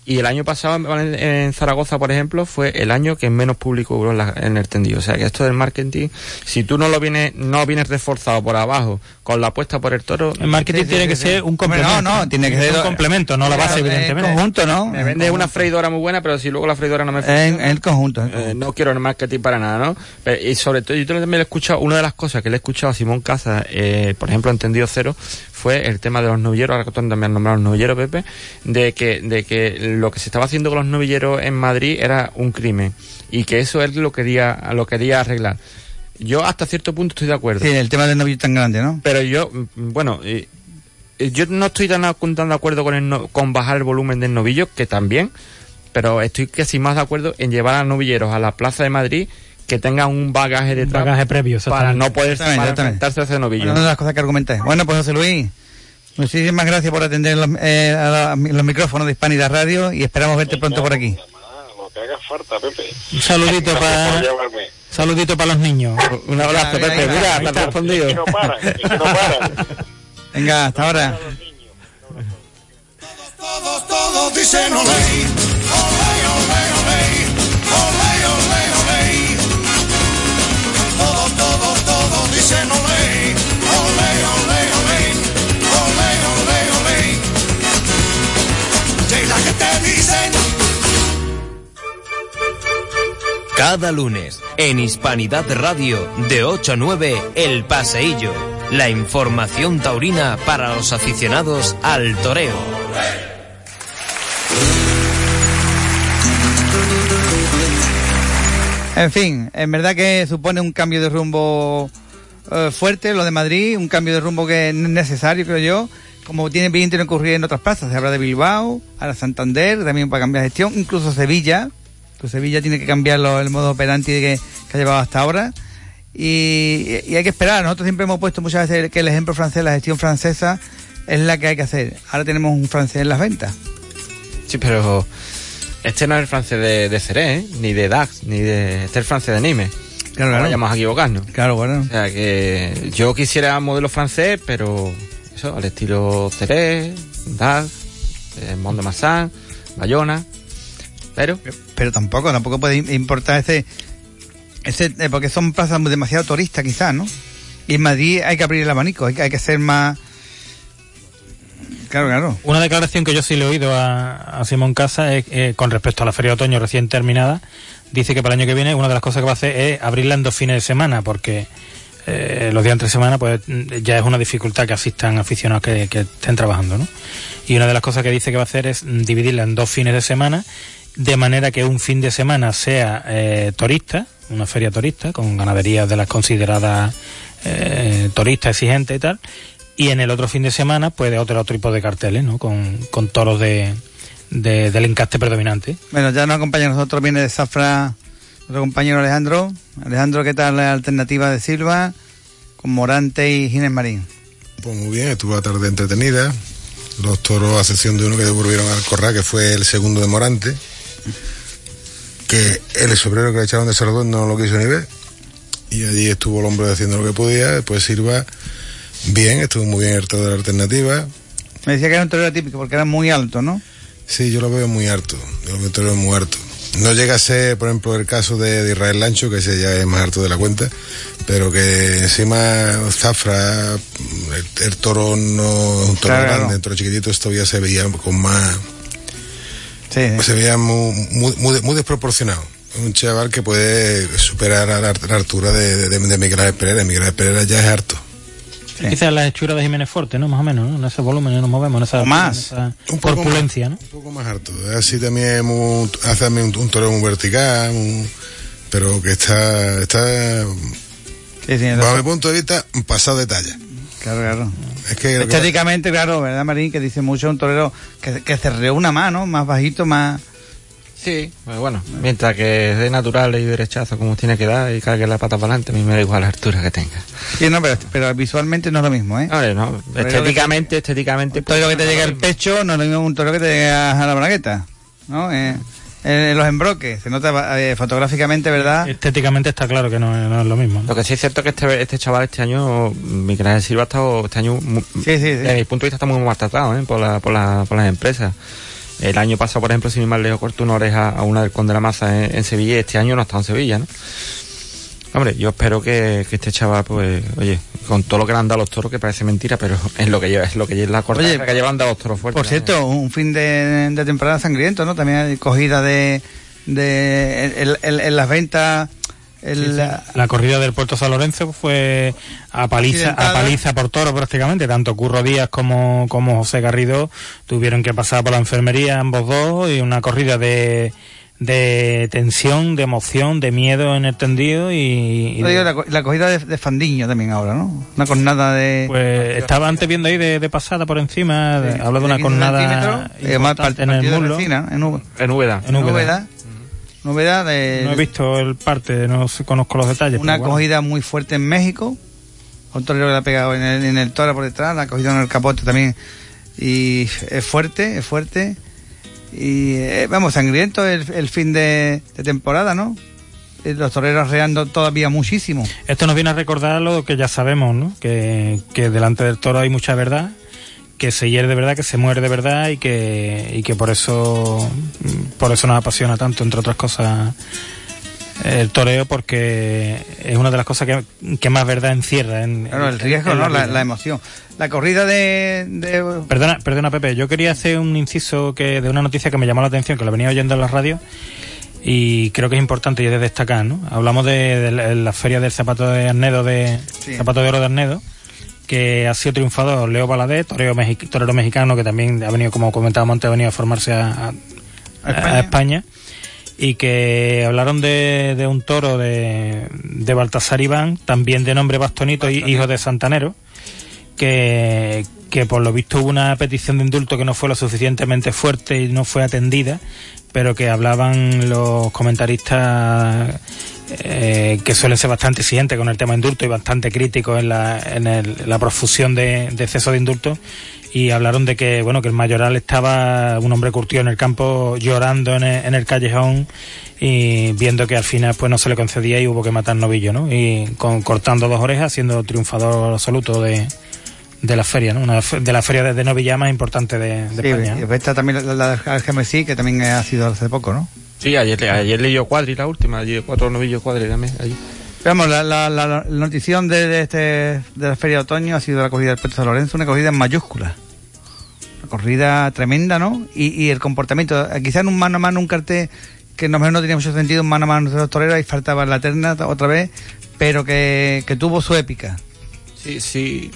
Y el año pasado en Zaragoza, por ejemplo, fue el año que menos público hubo en el tendido. O sea que esto del marketing, si tú no vienes reforzado por abajo con la apuesta por el toro... El marketing tiene que ser un complemento. No, tiene que ser un complemento, no la base, evidentemente. En conjunto, ¿no? Me vende una freidora muy buena, pero si luego la freidora no me funciona... En el conjunto. No quiero el marketing para nada, ¿no? Y sobre todo, yo también le he escuchado, una de las cosas que le he escuchado a Simón Caza, por ejemplo, en Tendido Cero, fue el tema de los novilleros. Ahora que tú también has nombrado los novilleros, Pepe, de que lo que se estaba haciendo con los novilleros en Madrid era un crimen y que eso él lo quería arreglar. Yo hasta cierto punto estoy de acuerdo. Sí, el tema del novillo tan grande, ¿no? Pero yo, bueno, yo no estoy tan de acuerdo con bajar el volumen del novillo, que también, pero estoy casi más de acuerdo en llevar a novilleros a la Plaza de Madrid que tengan un bagaje detrás, bagaje previo, para no poder enfrentarse a ese novillo. Una de las cosas que argumenté. Bueno, pues José Luis, muchísimas gracias por atender los micrófonos de Hispanidad Radio y esperamos verte pronto por aquí. Lo que haga falta, Pepe. Un saludito para los niños. Un abrazo, Pepe. Mira, te has respondido. Que no paran. Venga, hasta ahora. Todos dicen olé, olé, olé, olé, olé, olé, olé. Todos dicen olé, olé, olé, olé, olé, olé, olé. Y la gente dice... Cada lunes, en Hispanidad Radio, de 8 a 9, El Paseillo. La información taurina para los aficionados al toreo. En fin, en verdad que supone un cambio de rumbo fuerte lo de Madrid, un cambio de rumbo que es necesario, creo yo, como tiene que ocurrir en otras plazas. Se habla de Bilbao, ahora Santander, también para cambiar gestión, incluso Sevilla. Pues Sevilla tiene que cambiar el modo operandi que ha llevado hasta ahora. Y hay que esperar. Nosotros siempre hemos puesto muchas veces que el ejemplo francés, la gestión francesa, es la que hay que hacer. Ahora tenemos un francés en las ventas. Sí, pero este no es el francés de Ceré, ni de Dax, ni de... Este es el francés de Nimes. Claro, no vayamos a equivocarnos. Claro, bueno. O sea que yo quisiera modelo francés, pero eso, al estilo Ceré, Dax, Mont de Marsan, Bayona, pero tampoco puede importar ese porque son plazas demasiado turistas quizás, ¿no? Y en Madrid hay que abrir el abanico, hay que ser más... Claro. Una declaración que yo sí le he oído a Simón Casa es con respecto a la Feria de Otoño recién terminada. Dice que para el año que viene una de las cosas que va a hacer es abrirla en 2 fines de semana, porque los días entre semana pues ya es una dificultad que asistan aficionados que estén trabajando, ¿no? Y una de las cosas que dice que va a hacer es dividirla en 2 fines de semana, de manera que un fin de semana sea turista, una feria turista, con ganaderías de las consideradas turistas exigentes y tal, y en el otro fin de semana pues de otro tipo de carteles, ¿no? Con toros del encaste predominante. Bueno, ya nos acompaña a nosotros, viene de Zafra nuestro compañero Alejandro. Alejandro, ¿qué tal la alternativa de Silva con Morante y Ginés Marín? Pues muy bien, estuvo la tarde entretenida. Los toros, a excepción de uno que devolvieron al corral, que fue el segundo de Morante, que el sobrero que le echaron de Sardón no lo quiso ni ver, y allí estuvo el hombre haciendo lo que podía. Después Silva, bien, estuvo muy bien el toro de la alternativa. Me decía que era un torero típico porque era muy alto, ¿no? Sí, yo lo veo muy alto, yo lo veo torero muy alto. No llega a ser, por ejemplo, el caso de Israel Lancho, que ese ya es más alto de la cuenta, pero que encima Zafra, el toro no es un toro grande, el toro chiquitito, esto ya se veía con más... Sí. Se veía muy desproporcionado. Un chaval que puede superar a la altura de Miguel Ángel Pereira. Miguel Ángel Pereira ya es harto. Sí. Quizás la hechura de Jiménez Forte, ¿no? Más o menos, ¿no? En ese volumen nos movemos, en esa, más. En esa corpulencia, ¿no? Un poco más harto. Así también hace también un torero muy vertical, pero que está bajo mi punto de vista, pasado de talla. Claro. Es que estéticamente, claro, ¿verdad, Marín? Que dice mucho un torero que cerreó una mano, más bajito, más... Sí, pues bueno, mientras que es de natural y derechazo como tiene que dar y cargue la pata para adelante, a mí me da igual la altura que tenga. Sí, no, pero visualmente no es lo mismo, ¿eh? No, estéticamente... Un torero que te llega al pecho no es lo mismo un torero que te llega a la bragueta, ¿no? Los embroques, se nota fotográficamente, ¿verdad? Estéticamente está claro que no es lo mismo, ¿no? Lo que sí es cierto es que este chaval este año, Miguel Ángel Silva ha estado este año, sí. desde mi punto de vista está muy maltratado por las empresas. El año pasado, por ejemplo, sin ir más lejos, cortó una oreja a una del Conde de la Maza en Sevilla, y este año no ha estado en Sevilla, ¿no? Hombre, yo espero que este chaval, pues, oye, con todo lo que le han dado los toros, que parece mentira, pero es lo que lleva, es la corta que llevan dado los toros fuertes. Por cierto, un fin de temporada sangriento, ¿no? También hay cogida en las ventas. La corrida del Puerto San Lorenzo fue a paliza por toro prácticamente. Tanto Curro Díaz como José Garrido tuvieron que pasar por la enfermería ambos dos, y una corrida de tensión, de emoción, de miedo en el tendido y la cogida de Fandiño también ahora, ¿no? Una cornada de... Pues estaba antes viendo ahí de pasada por encima, sí, habla de una cornada en el muslo, en Úbeda. No he visto el parte, no conozco los detalles. Una cogida muy fuerte en México, un torero que le ha pegado en el toro por detrás, la ha cogido en el capote también, y es fuerte. Y vamos, sangriento el fin de temporada, ¿no? Los toreros arreando todavía muchísimo. Esto nos viene a recordar lo que ya sabemos, ¿no? Que delante del toro hay mucha verdad, que se hiere de verdad, que se muere de verdad, y que por eso nos apasiona tanto, entre otras cosas, el toreo, porque es una de las cosas que más verdad encierra. Claro, el riesgo, ¿no? La emoción. La corrida de... Perdona, Pepe, yo quería hacer un inciso de una noticia que me llamó la atención, que la venía oyendo en la radio, y creo que es importante y es de destacar, ¿no? Hablamos de la feria del zapato de Arnedo, zapato de oro de Arnedo, que ha sido triunfador Leo Valadez, torero mexicano, que también ha venido, como comentábamos antes, ha venido a formarse a España, y que hablaron de un toro de Baltasar Iván, también de nombre Bastonito, hijo de Santanero, que por lo visto hubo una petición de indulto que no fue lo suficientemente fuerte y no fue atendida, pero que hablaban los comentaristas que suelen ser bastante exigentes con el tema de indulto y bastante críticos en la profusión de exceso de indulto, y hablaron de que que el mayoral estaba un hombre curtido en el campo llorando en el callejón, y viendo que al final pues no se le concedía y hubo que matar novillo, ¿no? Y cortando 2 orejas, siendo triunfador absoluto de la feria, ¿no? De la feria de novilla más importante de España, ¿no? Y esta también la del Algemesí, que también ha sido hace poco, ¿no? Sí, ayer leyó Cuadri la última, ayer 4 novillos Cuadri también allí. Veamos, la notición de la feria de otoño ha sido la corrida del Puerto San Lorenzo, una corrida en mayúsculas. Una corrida tremenda, ¿no? Y el comportamiento, quizás en un mano a mano, un cartel que no tenía mucho sentido, un mano a mano de los toreros, y faltaba la terna otra vez, pero que tuvo su épica. Sí.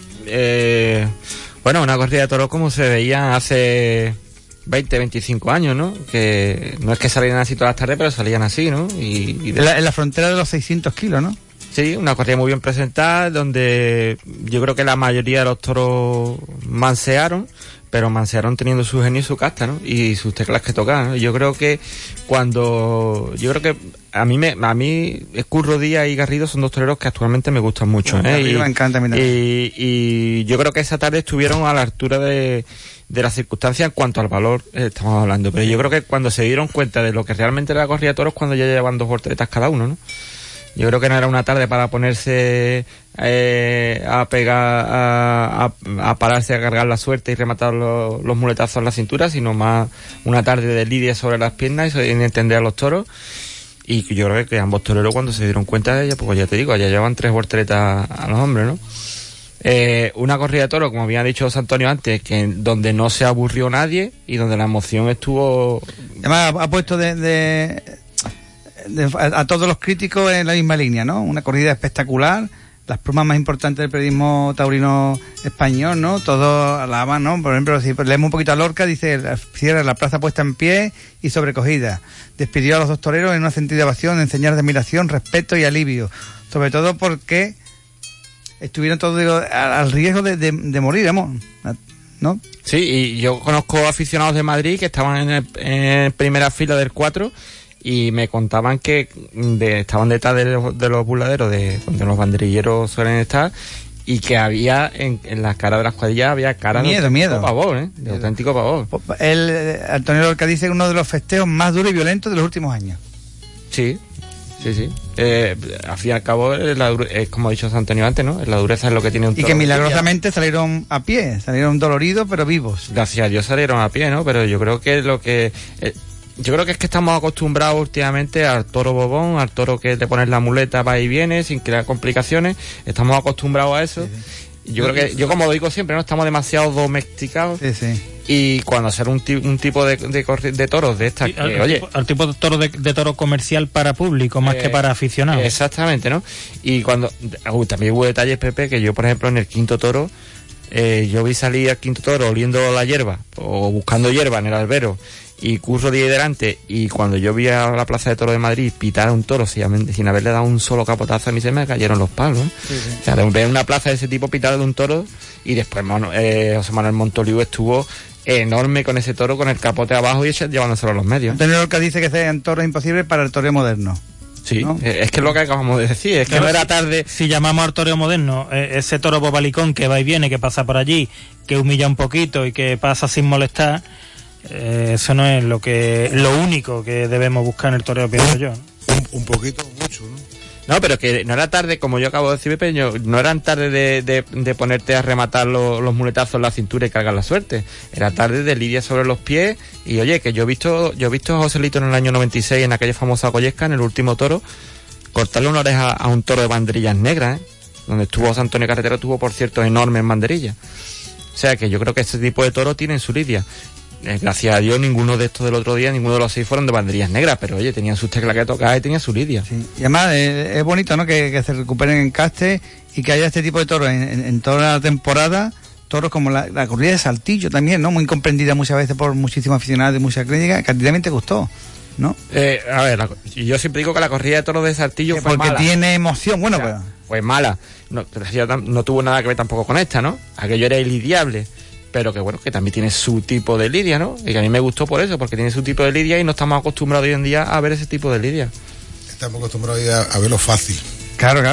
Una corrida de toros como se veía hace 20, 25 años, ¿no? Que no es que salieran así todas las tardes, pero salían así, ¿no? En la frontera de los 600 kilos, ¿no? Sí, una corrida muy bien presentada, donde yo creo que la mayoría de los toros mansearon, pero mansearon teniendo su genio y su casta, ¿no? Y sus teclas que tocaban, ¿no? Yo creo que a mí Curro Díaz y Garrido son 2 toreros que actualmente me gustan mucho, ¿eh? Me encanta a mí también. Y yo creo que esa tarde estuvieron a la altura de las circunstancias en cuanto al valor estamos hablando, pero yo creo que cuando se dieron cuenta de lo que realmente era la corrida de toros, cuando ya llevaban 2 volteretas cada uno, ¿no? Yo creo que no era una tarde para ponerse a pegar, a pararse, a cargar la suerte y rematar los muletazos en la cintura, sino más una tarde de lidia sobre las piernas y entender a los toros. Y yo creo que ambos toreros, cuando se dieron cuenta de ella, pues ya te digo, ya llevan 3 volteretas a los hombres, ¿no? Una corrida de toros, como había dicho José Antonio antes, donde no se aburrió nadie y donde la emoción estuvo... Además ha puesto a todos los críticos en la misma línea, ¿no? Una corrida espectacular, las plumas más importantes del periodismo taurino español, ¿no? Todos alaban, ¿no? Por ejemplo, si leemos un poquito a Lorca, dice: cierra la plaza puesta en pie y sobrecogida. Despidió a los 2 toreros en una sentida ovación, en señal de admiración, respeto y alivio. Sobre todo porque estuvieron todos al riesgo de morir, ¿no? Sí, y yo conozco aficionados de Madrid que estaban en primera fila del 4 y me contaban que estaban detrás de los burladeros donde los banderilleros suelen estar, y que había en las caras de las cuadrillas había caras de auténtico pavor, de auténtico pavor. Antonio Lorca dice: uno de los festejos más duros y violentos de los últimos años. Sí, Sí. Al fin y al cabo, es como ha dicho José Antonio antes, ¿no? La dureza es lo que tiene un toro. Y que milagrosamente salieron a pie, salieron doloridos pero vivos. Gracias a Dios salieron a pie, ¿no? Pero yo creo que yo creo que es que estamos acostumbrados últimamente al toro bobón, al toro que te pones la muleta, va y viene, sin crear complicaciones. Estamos acostumbrados a eso. Sí. Yo creo que, yo como lo digo siempre, ¿no? Estamos demasiado domesticados. Sí. Y cuando hacer un tipo de toros de estas, al tipo de toro de toro comercial para público más que para aficionados. Exactamente, ¿no? Y cuando también hubo detalles, Pepe, que yo, por ejemplo, en el quinto toro, yo vi salir al quinto toro oliendo la hierba o buscando hierba en el albero, y Curro Díaz delante, y cuando yo vi a la Plaza de Toros de Madrid pitar a un toro sin haberle dado un solo capotazo, a mí se me cayeron los palos, ¿eh? Sí. O sea, de ver una plaza de ese tipo pitar de un toro, y después José Manuel Montoliu estuvo enorme con ese toro, con el capote abajo y llevándoselo a los medios. Antonio Lorca dice que sean toros imposibles para el toreo moderno. Sí, ¿no? Es que es lo que acabamos de decir, es que no era tarde. Si llamamos al toreo moderno, ese toro bobalicón que va y viene, que pasa por allí, que humilla un poquito y que pasa sin molestar, eso no es lo único que debemos buscar en el toreo, pienso yo. Un poquito, mucho, ¿no? No, pero que no era tarde, como yo acabo de decir, Pepe, no eran tarde de ponerte a rematar los muletazos en la cintura y cargar la suerte. Era tarde de lidia sobre los pies. Y oye, que yo he visto a Joselito en el año 96, en aquella famosa Collesca, en el último toro, cortarle una oreja a un toro de banderillas negras, donde estuvo José Antonio Carretero, tuvo, por cierto, enormes banderillas. O sea que yo creo que este tipo de toros tienen su lidia. Gracias a Dios, ninguno de estos del otro día, ninguno de los 6 fueron de banderillas negras, pero oye, tenían sus teclas que tocar y tenían su lidia. Sí. Y además es bonito, ¿no? Que se recuperen en caste y que haya este tipo de toros en toda la temporada. Toros como la corrida de Saltillo también, ¿no? Muy comprendida muchas veces por muchísimos aficionados de mucha crítica, que a ti también te gustó, ¿no? A ver, yo siempre digo que la corrida de toros de Saltillo fue porque mala. Tiene emoción, bueno, pero fue mala. No tuvo nada que ver tampoco con esta, ¿no? Aquello era ilidiable. Pero que bueno, que también tiene su tipo de lidia, ¿no? Y que a mí me gustó por eso, porque tiene su tipo de lidia y no estamos acostumbrados hoy en día a ver ese tipo de lidia. Estamos acostumbrados a verlo fácil. Claro,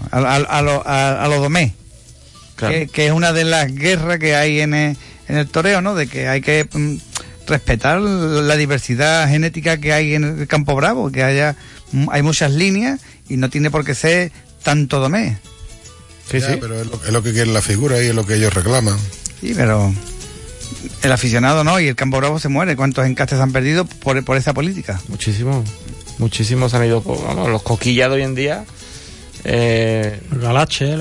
a lo domé. Claro. Que es una de las guerras que hay en el toreo, ¿no? De que hay que respetar la diversidad genética que hay en el Campo Bravo, que hay muchas líneas y no tiene por qué ser tanto domé. Sí, sí. Pero es lo que quiere la figura y es lo que ellos reclaman. Sí, pero el aficionado no, y el Campo Bravo se muere. ¿Cuántos encastes han perdido por esa política? Muchísimos han ido, los coquillados hoy en día. Galache,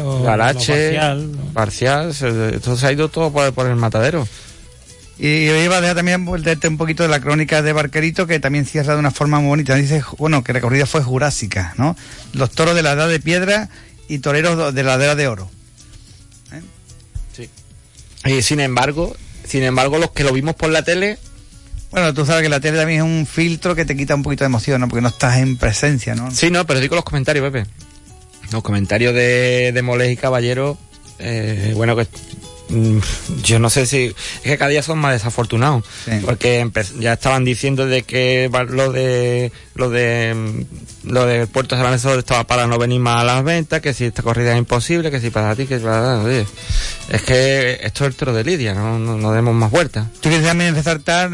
parcial, esto se ha ido todo por el matadero. Y yo iba a dejar también un poquito de la crónica de Barquerito, que también cierra de una forma muy bonita. Dice, bueno, que la corrida fue jurásica, ¿no? Los toros de la edad de piedra y toreros de la edad de oro. Sí. Y sin embargo, los que lo vimos por la tele... Bueno, tú sabes que la tele también es un filtro que te quita un poquito de emoción, ¿no? Porque no estás en presencia, ¿no? Sí, no, pero digo los comentarios, Pepe. Los comentarios de Molés y Caballero, bueno, que yo no sé si... Es que cada día son más desafortunados. Sí. Porque ya estaban diciendo de que lo de Puerto Salamanca estaba para no venir más a las ventas, que si esta corrida es imposible, que si para ti, que para... Oye, es que esto es el toro de lidia, no demos más vueltas. Tú quieres también resaltar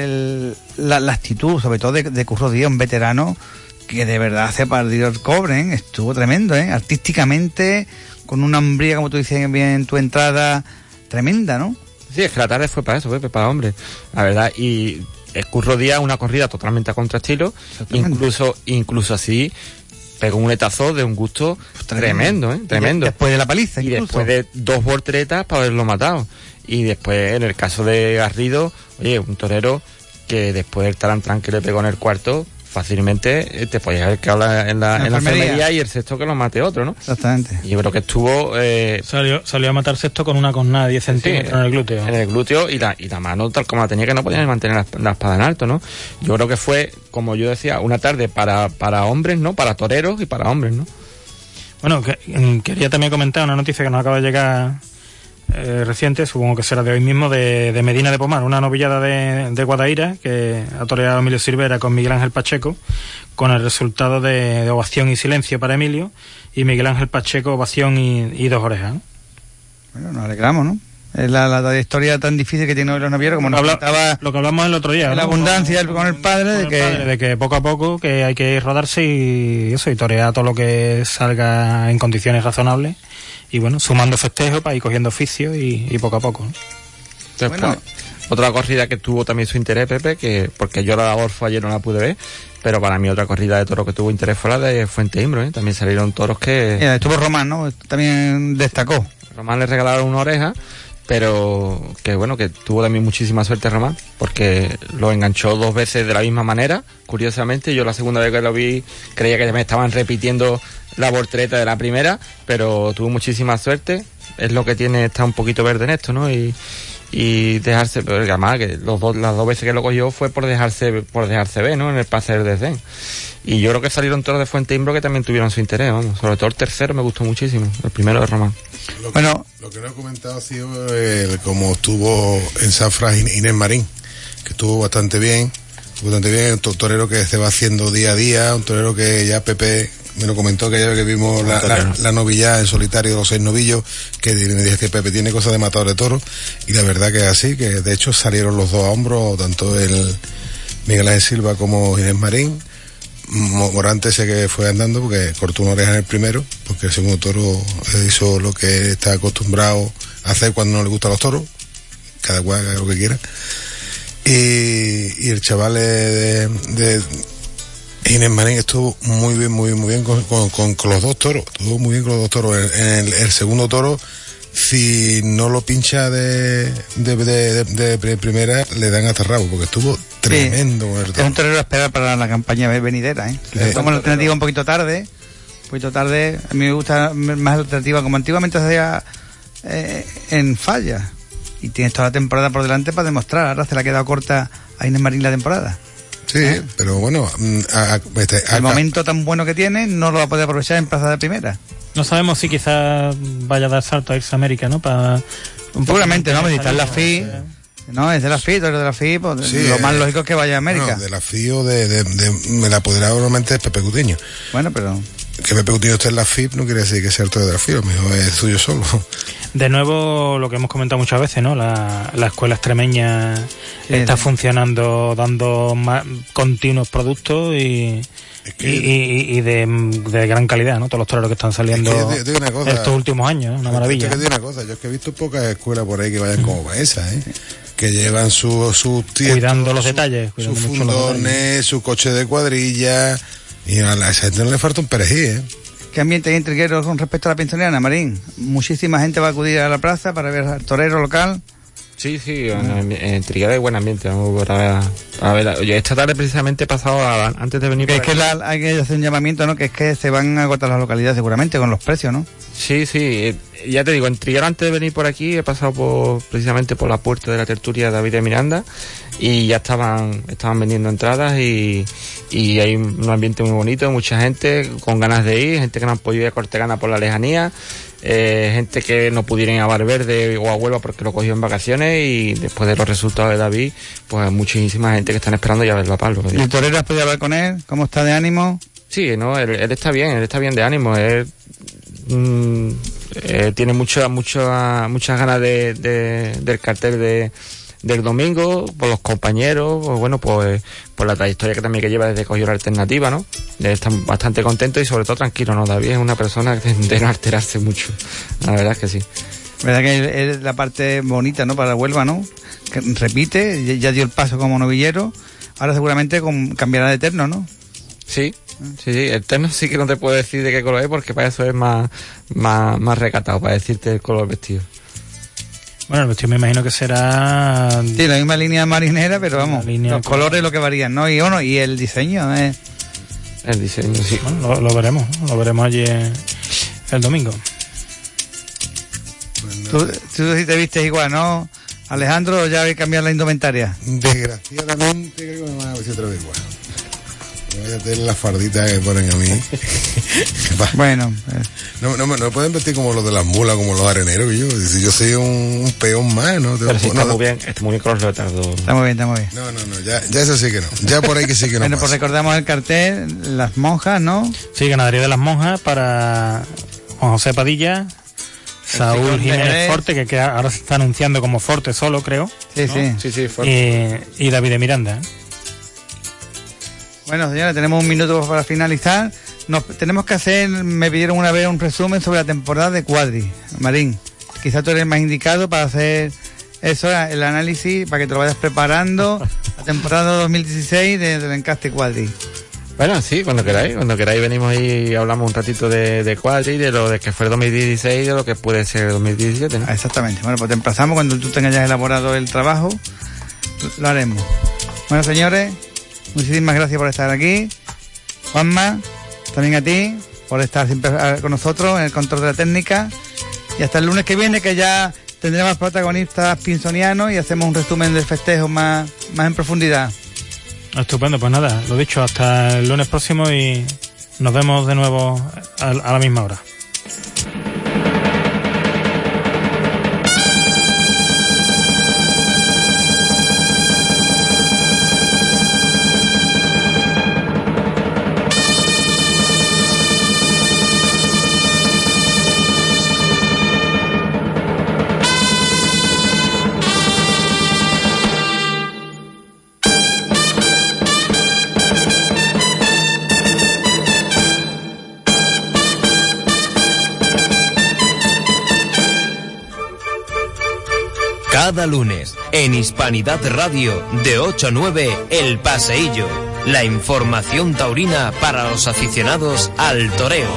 la actitud, sobre todo de Curro Díaz, un veterano que de verdad hace partido el cobre, ¿eh? Estuvo tremendo, artísticamente, con una hombría, como tú dices bien en tu entrada, tremenda, ¿no? Sí, es que la tarde fue para eso, Pepe, para hombre, la verdad. Y el Curro Díaz, una corrida totalmente a contraestilo, incluso así pegó un letazo de un gusto tremendo, tremendo. Después de la paliza, incluso. Y después de 2 volteretas para haberlo matado. Y después, en el caso de Garrido, oye, un torero que después del talantrán que le pegó en el cuarto, fácilmente te podías haber quedado en la enfermería y el sexto que lo mate otro, ¿no? Exactamente. Y yo creo que estuvo... Salió a matar sexto con una cornada de 10 centímetros en el glúteo. En el glúteo y la mano tal como la tenía, que no podía mantener la espada en alto, ¿no? Yo creo que fue, como yo decía, una tarde para hombres, ¿no? Para toreros y para hombres, ¿no? Bueno, quería también comentar una noticia que nos acaba de llegar reciente, supongo que será de hoy mismo, de Medina de Pomar, una novillada de Guadaira que ha toreado Emilio Silvera con Miguel Ángel Pacheco, con el resultado de ovación y silencio para Emilio, y Miguel Ángel Pacheco ovación y 2 orejas, ¿no? Bueno, nos alegramos, ¿no? la trayectoria tan difícil que tiene hoy los novilleros, como nos contaba lo que hablamos el otro día, la abundancia con el padre, de que poco a poco que hay que rodarse y torear todo lo que salga en condiciones razonables y bueno, sumando festejos para ir cogiendo oficio y poco a poco, ¿no? Después, Bueno. otra corrida que tuvo también su interés, Pepe, que porque yo la Orfo ayer no la pude ver, pero para mí otra corrida de toros que tuvo interés fue la de Fuente Imbro, ¿eh? También salieron toros que... Estuvo Román, ¿no? También destacó. Román le regalaron una oreja, pero que bueno, que tuvo también muchísima suerte Román, porque lo enganchó 2 veces de la misma manera, curiosamente. Yo la segunda vez que lo vi creía que me estaban repitiendo la voltereta de la primera, pero tuvo muchísima suerte. Es lo que tiene, está un poquito verde en esto, ¿no? Y dejarse, pero además que las 2 veces que lo cogió fue por dejarse ver, ¿no? En el pase del desdén. Y yo creo que salieron toros de Fuente Imbro que también tuvieron su interés, vamos. Sobre todo el tercero me gustó muchísimo, el primero de Román. Lo que no he comentado ha sido como estuvo en Zafra Inés Marín, que estuvo bastante bien, un torero que se va haciendo día a día, un torero que ya Pepe me lo comentó que ya que vimos la novillada en solitario de los 6 novillos, que me dije que Pepe tiene cosas de matador de toros, y la verdad que es así, que de hecho salieron los 2 a hombros, tanto el Miguel Ángel Silva como Inés Marín. Morante sé que fue andando porque cortó una oreja en el primero, porque el segundo toro hizo lo que está acostumbrado a hacer cuando no le gustan los toros, cada cual haga lo que quiera, y el chaval de Inés Marín estuvo muy bien con los 2 toros, estuvo muy bien con los 2 toros. En el segundo toro, si no lo pincha de primera, le dan hasta rabo, porque estuvo tremendo. Sí, es un torero a esperar para la campaña venidera, ¿eh? Como la alternativa un poquito tarde, a mí me gusta más la alternativa, como antiguamente se hacía en Falla, y tienes toda la temporada por delante para demostrar. Ahora se le ha quedado corta a Inés Marín la temporada. Sí, pero bueno, el momento tan bueno que tiene no lo va a poder aprovechar en plaza de primera. No sabemos si quizás vaya a dar salto a irse a América, ¿no? Para seguramente, ¿no? Está en la FI. No, es de la FI, de la FI, pues sí, lo más lógico es que vaya a América. No, de la FI o el apoderado normalmente es Pepe Cutiño. Bueno, pero... Que Pepe Cutiño esté en la FIP no quiere decir que sea el toro de la FIP, a lo mejor es suyo solo. De nuevo, lo que hemos comentado muchas veces, ¿no? La escuela extremeña está funcionando, dando continuos productos y de gran calidad, ¿no? Todos los toreros que están saliendo estos últimos años, ¿no? Una maravilla. Yo es que he visto pocas escuelas por ahí que vayan como esa, ¿eh? Que llevan sus tiendas, cuidando los detalles, sus fundones, su coche de cuadrilla, y a esa gente no le falta un perejil, ¿eh? ¿Qué ambiente hay en Trigueros con respecto a la pensionera, Marín? Muchísima gente va a acudir a la plaza para ver al torero local. Sí, en Trigueros hay buen ambiente. Vamos a ver, oye, esta tarde precisamente he pasado antes de venir. Que es que hay que hacer un llamamiento, ¿no? Que es que se van a agotar las localidades seguramente con los precios, ¿no? Sí, ya te digo, en Trigueros antes de venir por aquí he pasado precisamente por la puerta de la tertulia de David de Miranda y ya estaban vendiendo entradas y hay un ambiente muy bonito, mucha gente con ganas de ir, gente que no han podido ir a Cortegana por la lejanía, gente que no pudieron ir a Valverde o a Huelva porque lo cogió en vacaciones, y después de los resultados de David, pues muchísima gente que están esperando ya verlo a Pablo. ¿Y el torero has podido hablar con él? ¿Cómo está de ánimo? Sí, no, él está bien de ánimo. Él tiene muchas ganas del cartel del domingo, por los compañeros, pues bueno, pues por la trayectoria que también lleva desde cogió la alternativa, ¿no? Están bastante contentos y sobre todo tranquilo, ¿no? David es una persona de no alterarse mucho, la verdad es que sí. Verdad que es la parte bonita, ¿no? Para Huelva, ¿no? Que repite, ya dio el paso como novillero, ahora seguramente cambiará de eterno, ¿no? Sí, el terno sí que no te puedo decir de qué color es, porque para eso es más recatado, para decirte el color vestido. Bueno, el vestido me imagino que será... Sí, la misma línea marinera, pero vamos, los colores lo que varían, ¿no? Y el diseño, El diseño, sí. Bueno, lo veremos allí el domingo. Tú sí te vistes igual, ¿no, Alejandro? ¿Ya hay que cambiar la indumentaria? Desgraciadamente creo que me van a vestir otra vez igual. Voy a tener las farditas que ponen a mí. Bueno. No pueden vestir como los de las mulas, como los areneros. Yo soy un peón más, ¿no? Pero sí, está muy bien con los leotardos. Está muy bien. No, ya eso sí que no. Ya por ahí que sí que no. Bueno, pues recordamos el cartel, las monjas, ¿no? Sí, ganadería de las monjas para Juan José Padilla, Saúl Ciclón de Jiménez Jerez. Forte, que ahora se está anunciando como Forte solo, creo. Sí, ¿no? sí. Sí, fuerte. Y David de Miranda, ¿eh? Bueno, señores, tenemos un minuto para finalizar. Tenemos que hacer, me pidieron una vez un resumen sobre la temporada de Cuadri. Marín, quizás tú eres más indicado para hacer eso, el análisis, para que te lo vayas preparando. La temporada 2016 del Encaste Cuadri. Bueno, sí, cuando queráis venimos y hablamos un ratito de Cuadri, de lo de que fue el 2016 y de lo que puede ser el 2017, ¿no? Exactamente. Bueno, pues te emplazamos cuando tú tengas ya elaborado el trabajo, lo haremos. Bueno, señores, muchísimas gracias por estar aquí. Juanma, también a ti, por estar siempre con nosotros en el control de la técnica. Y hasta el lunes que viene, que ya tendremos protagonistas pinsonianos y hacemos un resumen del festejo más en profundidad. Estupendo, pues nada, lo dicho, hasta el lunes próximo y nos vemos de nuevo a la misma hora. Cada lunes, en Hispanidad Radio, de 8 a 9, El Paseillo. La información taurina para los aficionados al toreo.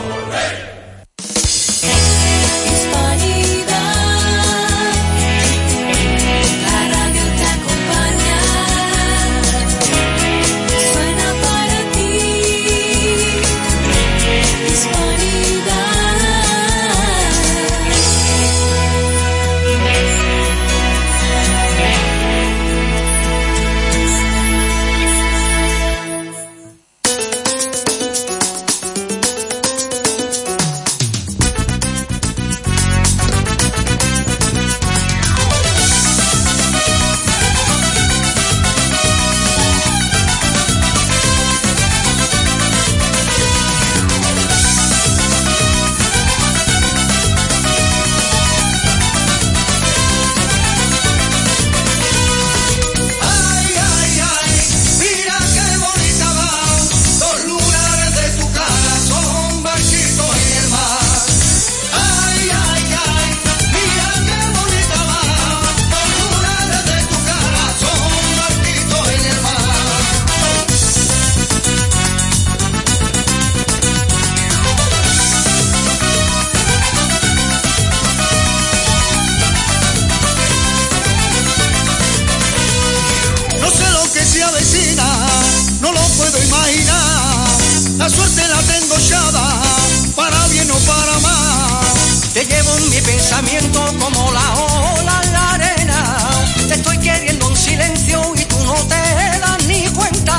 La suerte la tengo echada, para bien o para mal. Te llevo en mi pensamiento como la ola en la arena. Te estoy queriendo en silencio y tú no te das ni cuenta.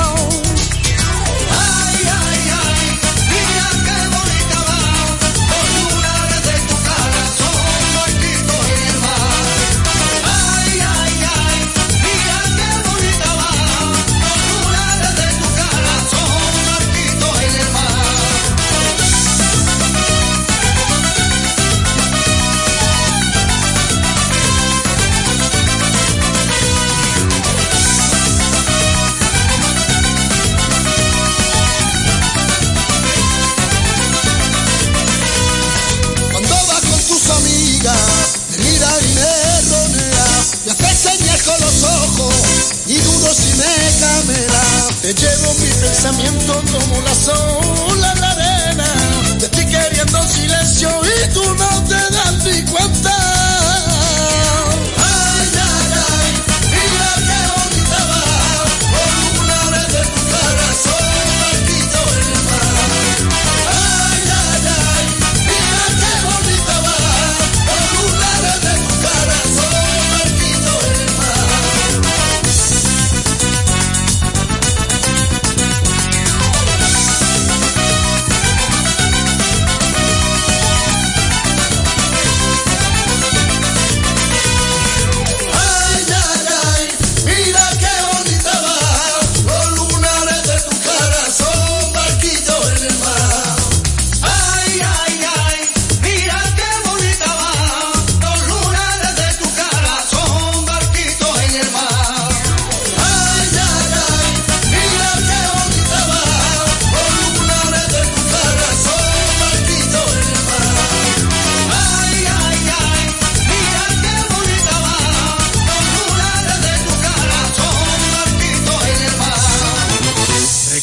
Ay, ay, ay, mira qué bonita va. Los lunares de tu cara son barquitos en el mar. Ay, ay, ay, mira qué bonita va. Los lunares de tu cara son barquitos en el mar. Cuando vas con tus amigas, me mira y me ronea, me hace señas con los ojos y dudo si me camela. Te llevo mi pensamiento como la sola en la arena. Te estoy queriendo en silencio y tú no te das ni cuenta. Ay, ay, ay, mira qué bonita va. Los lunares de tu cara son barquitos en el mar. Ay, ay, ay, mira qué bonita va. Los lunares de tu cara son barquitos en el mar.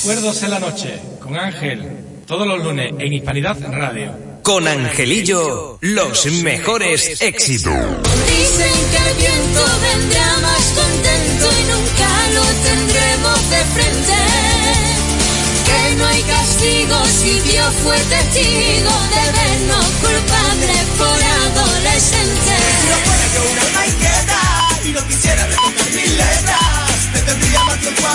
Recuerdos en la noche, con Ángel, todos los lunes en Hispanidad Radio. Con Angelillo, los mejores éxitos. Dicen que el viento vendrá más contento y nunca lo tendremos de frente. Que no hay castigo si Dios fue testigo de vernos culpables por adolescentes.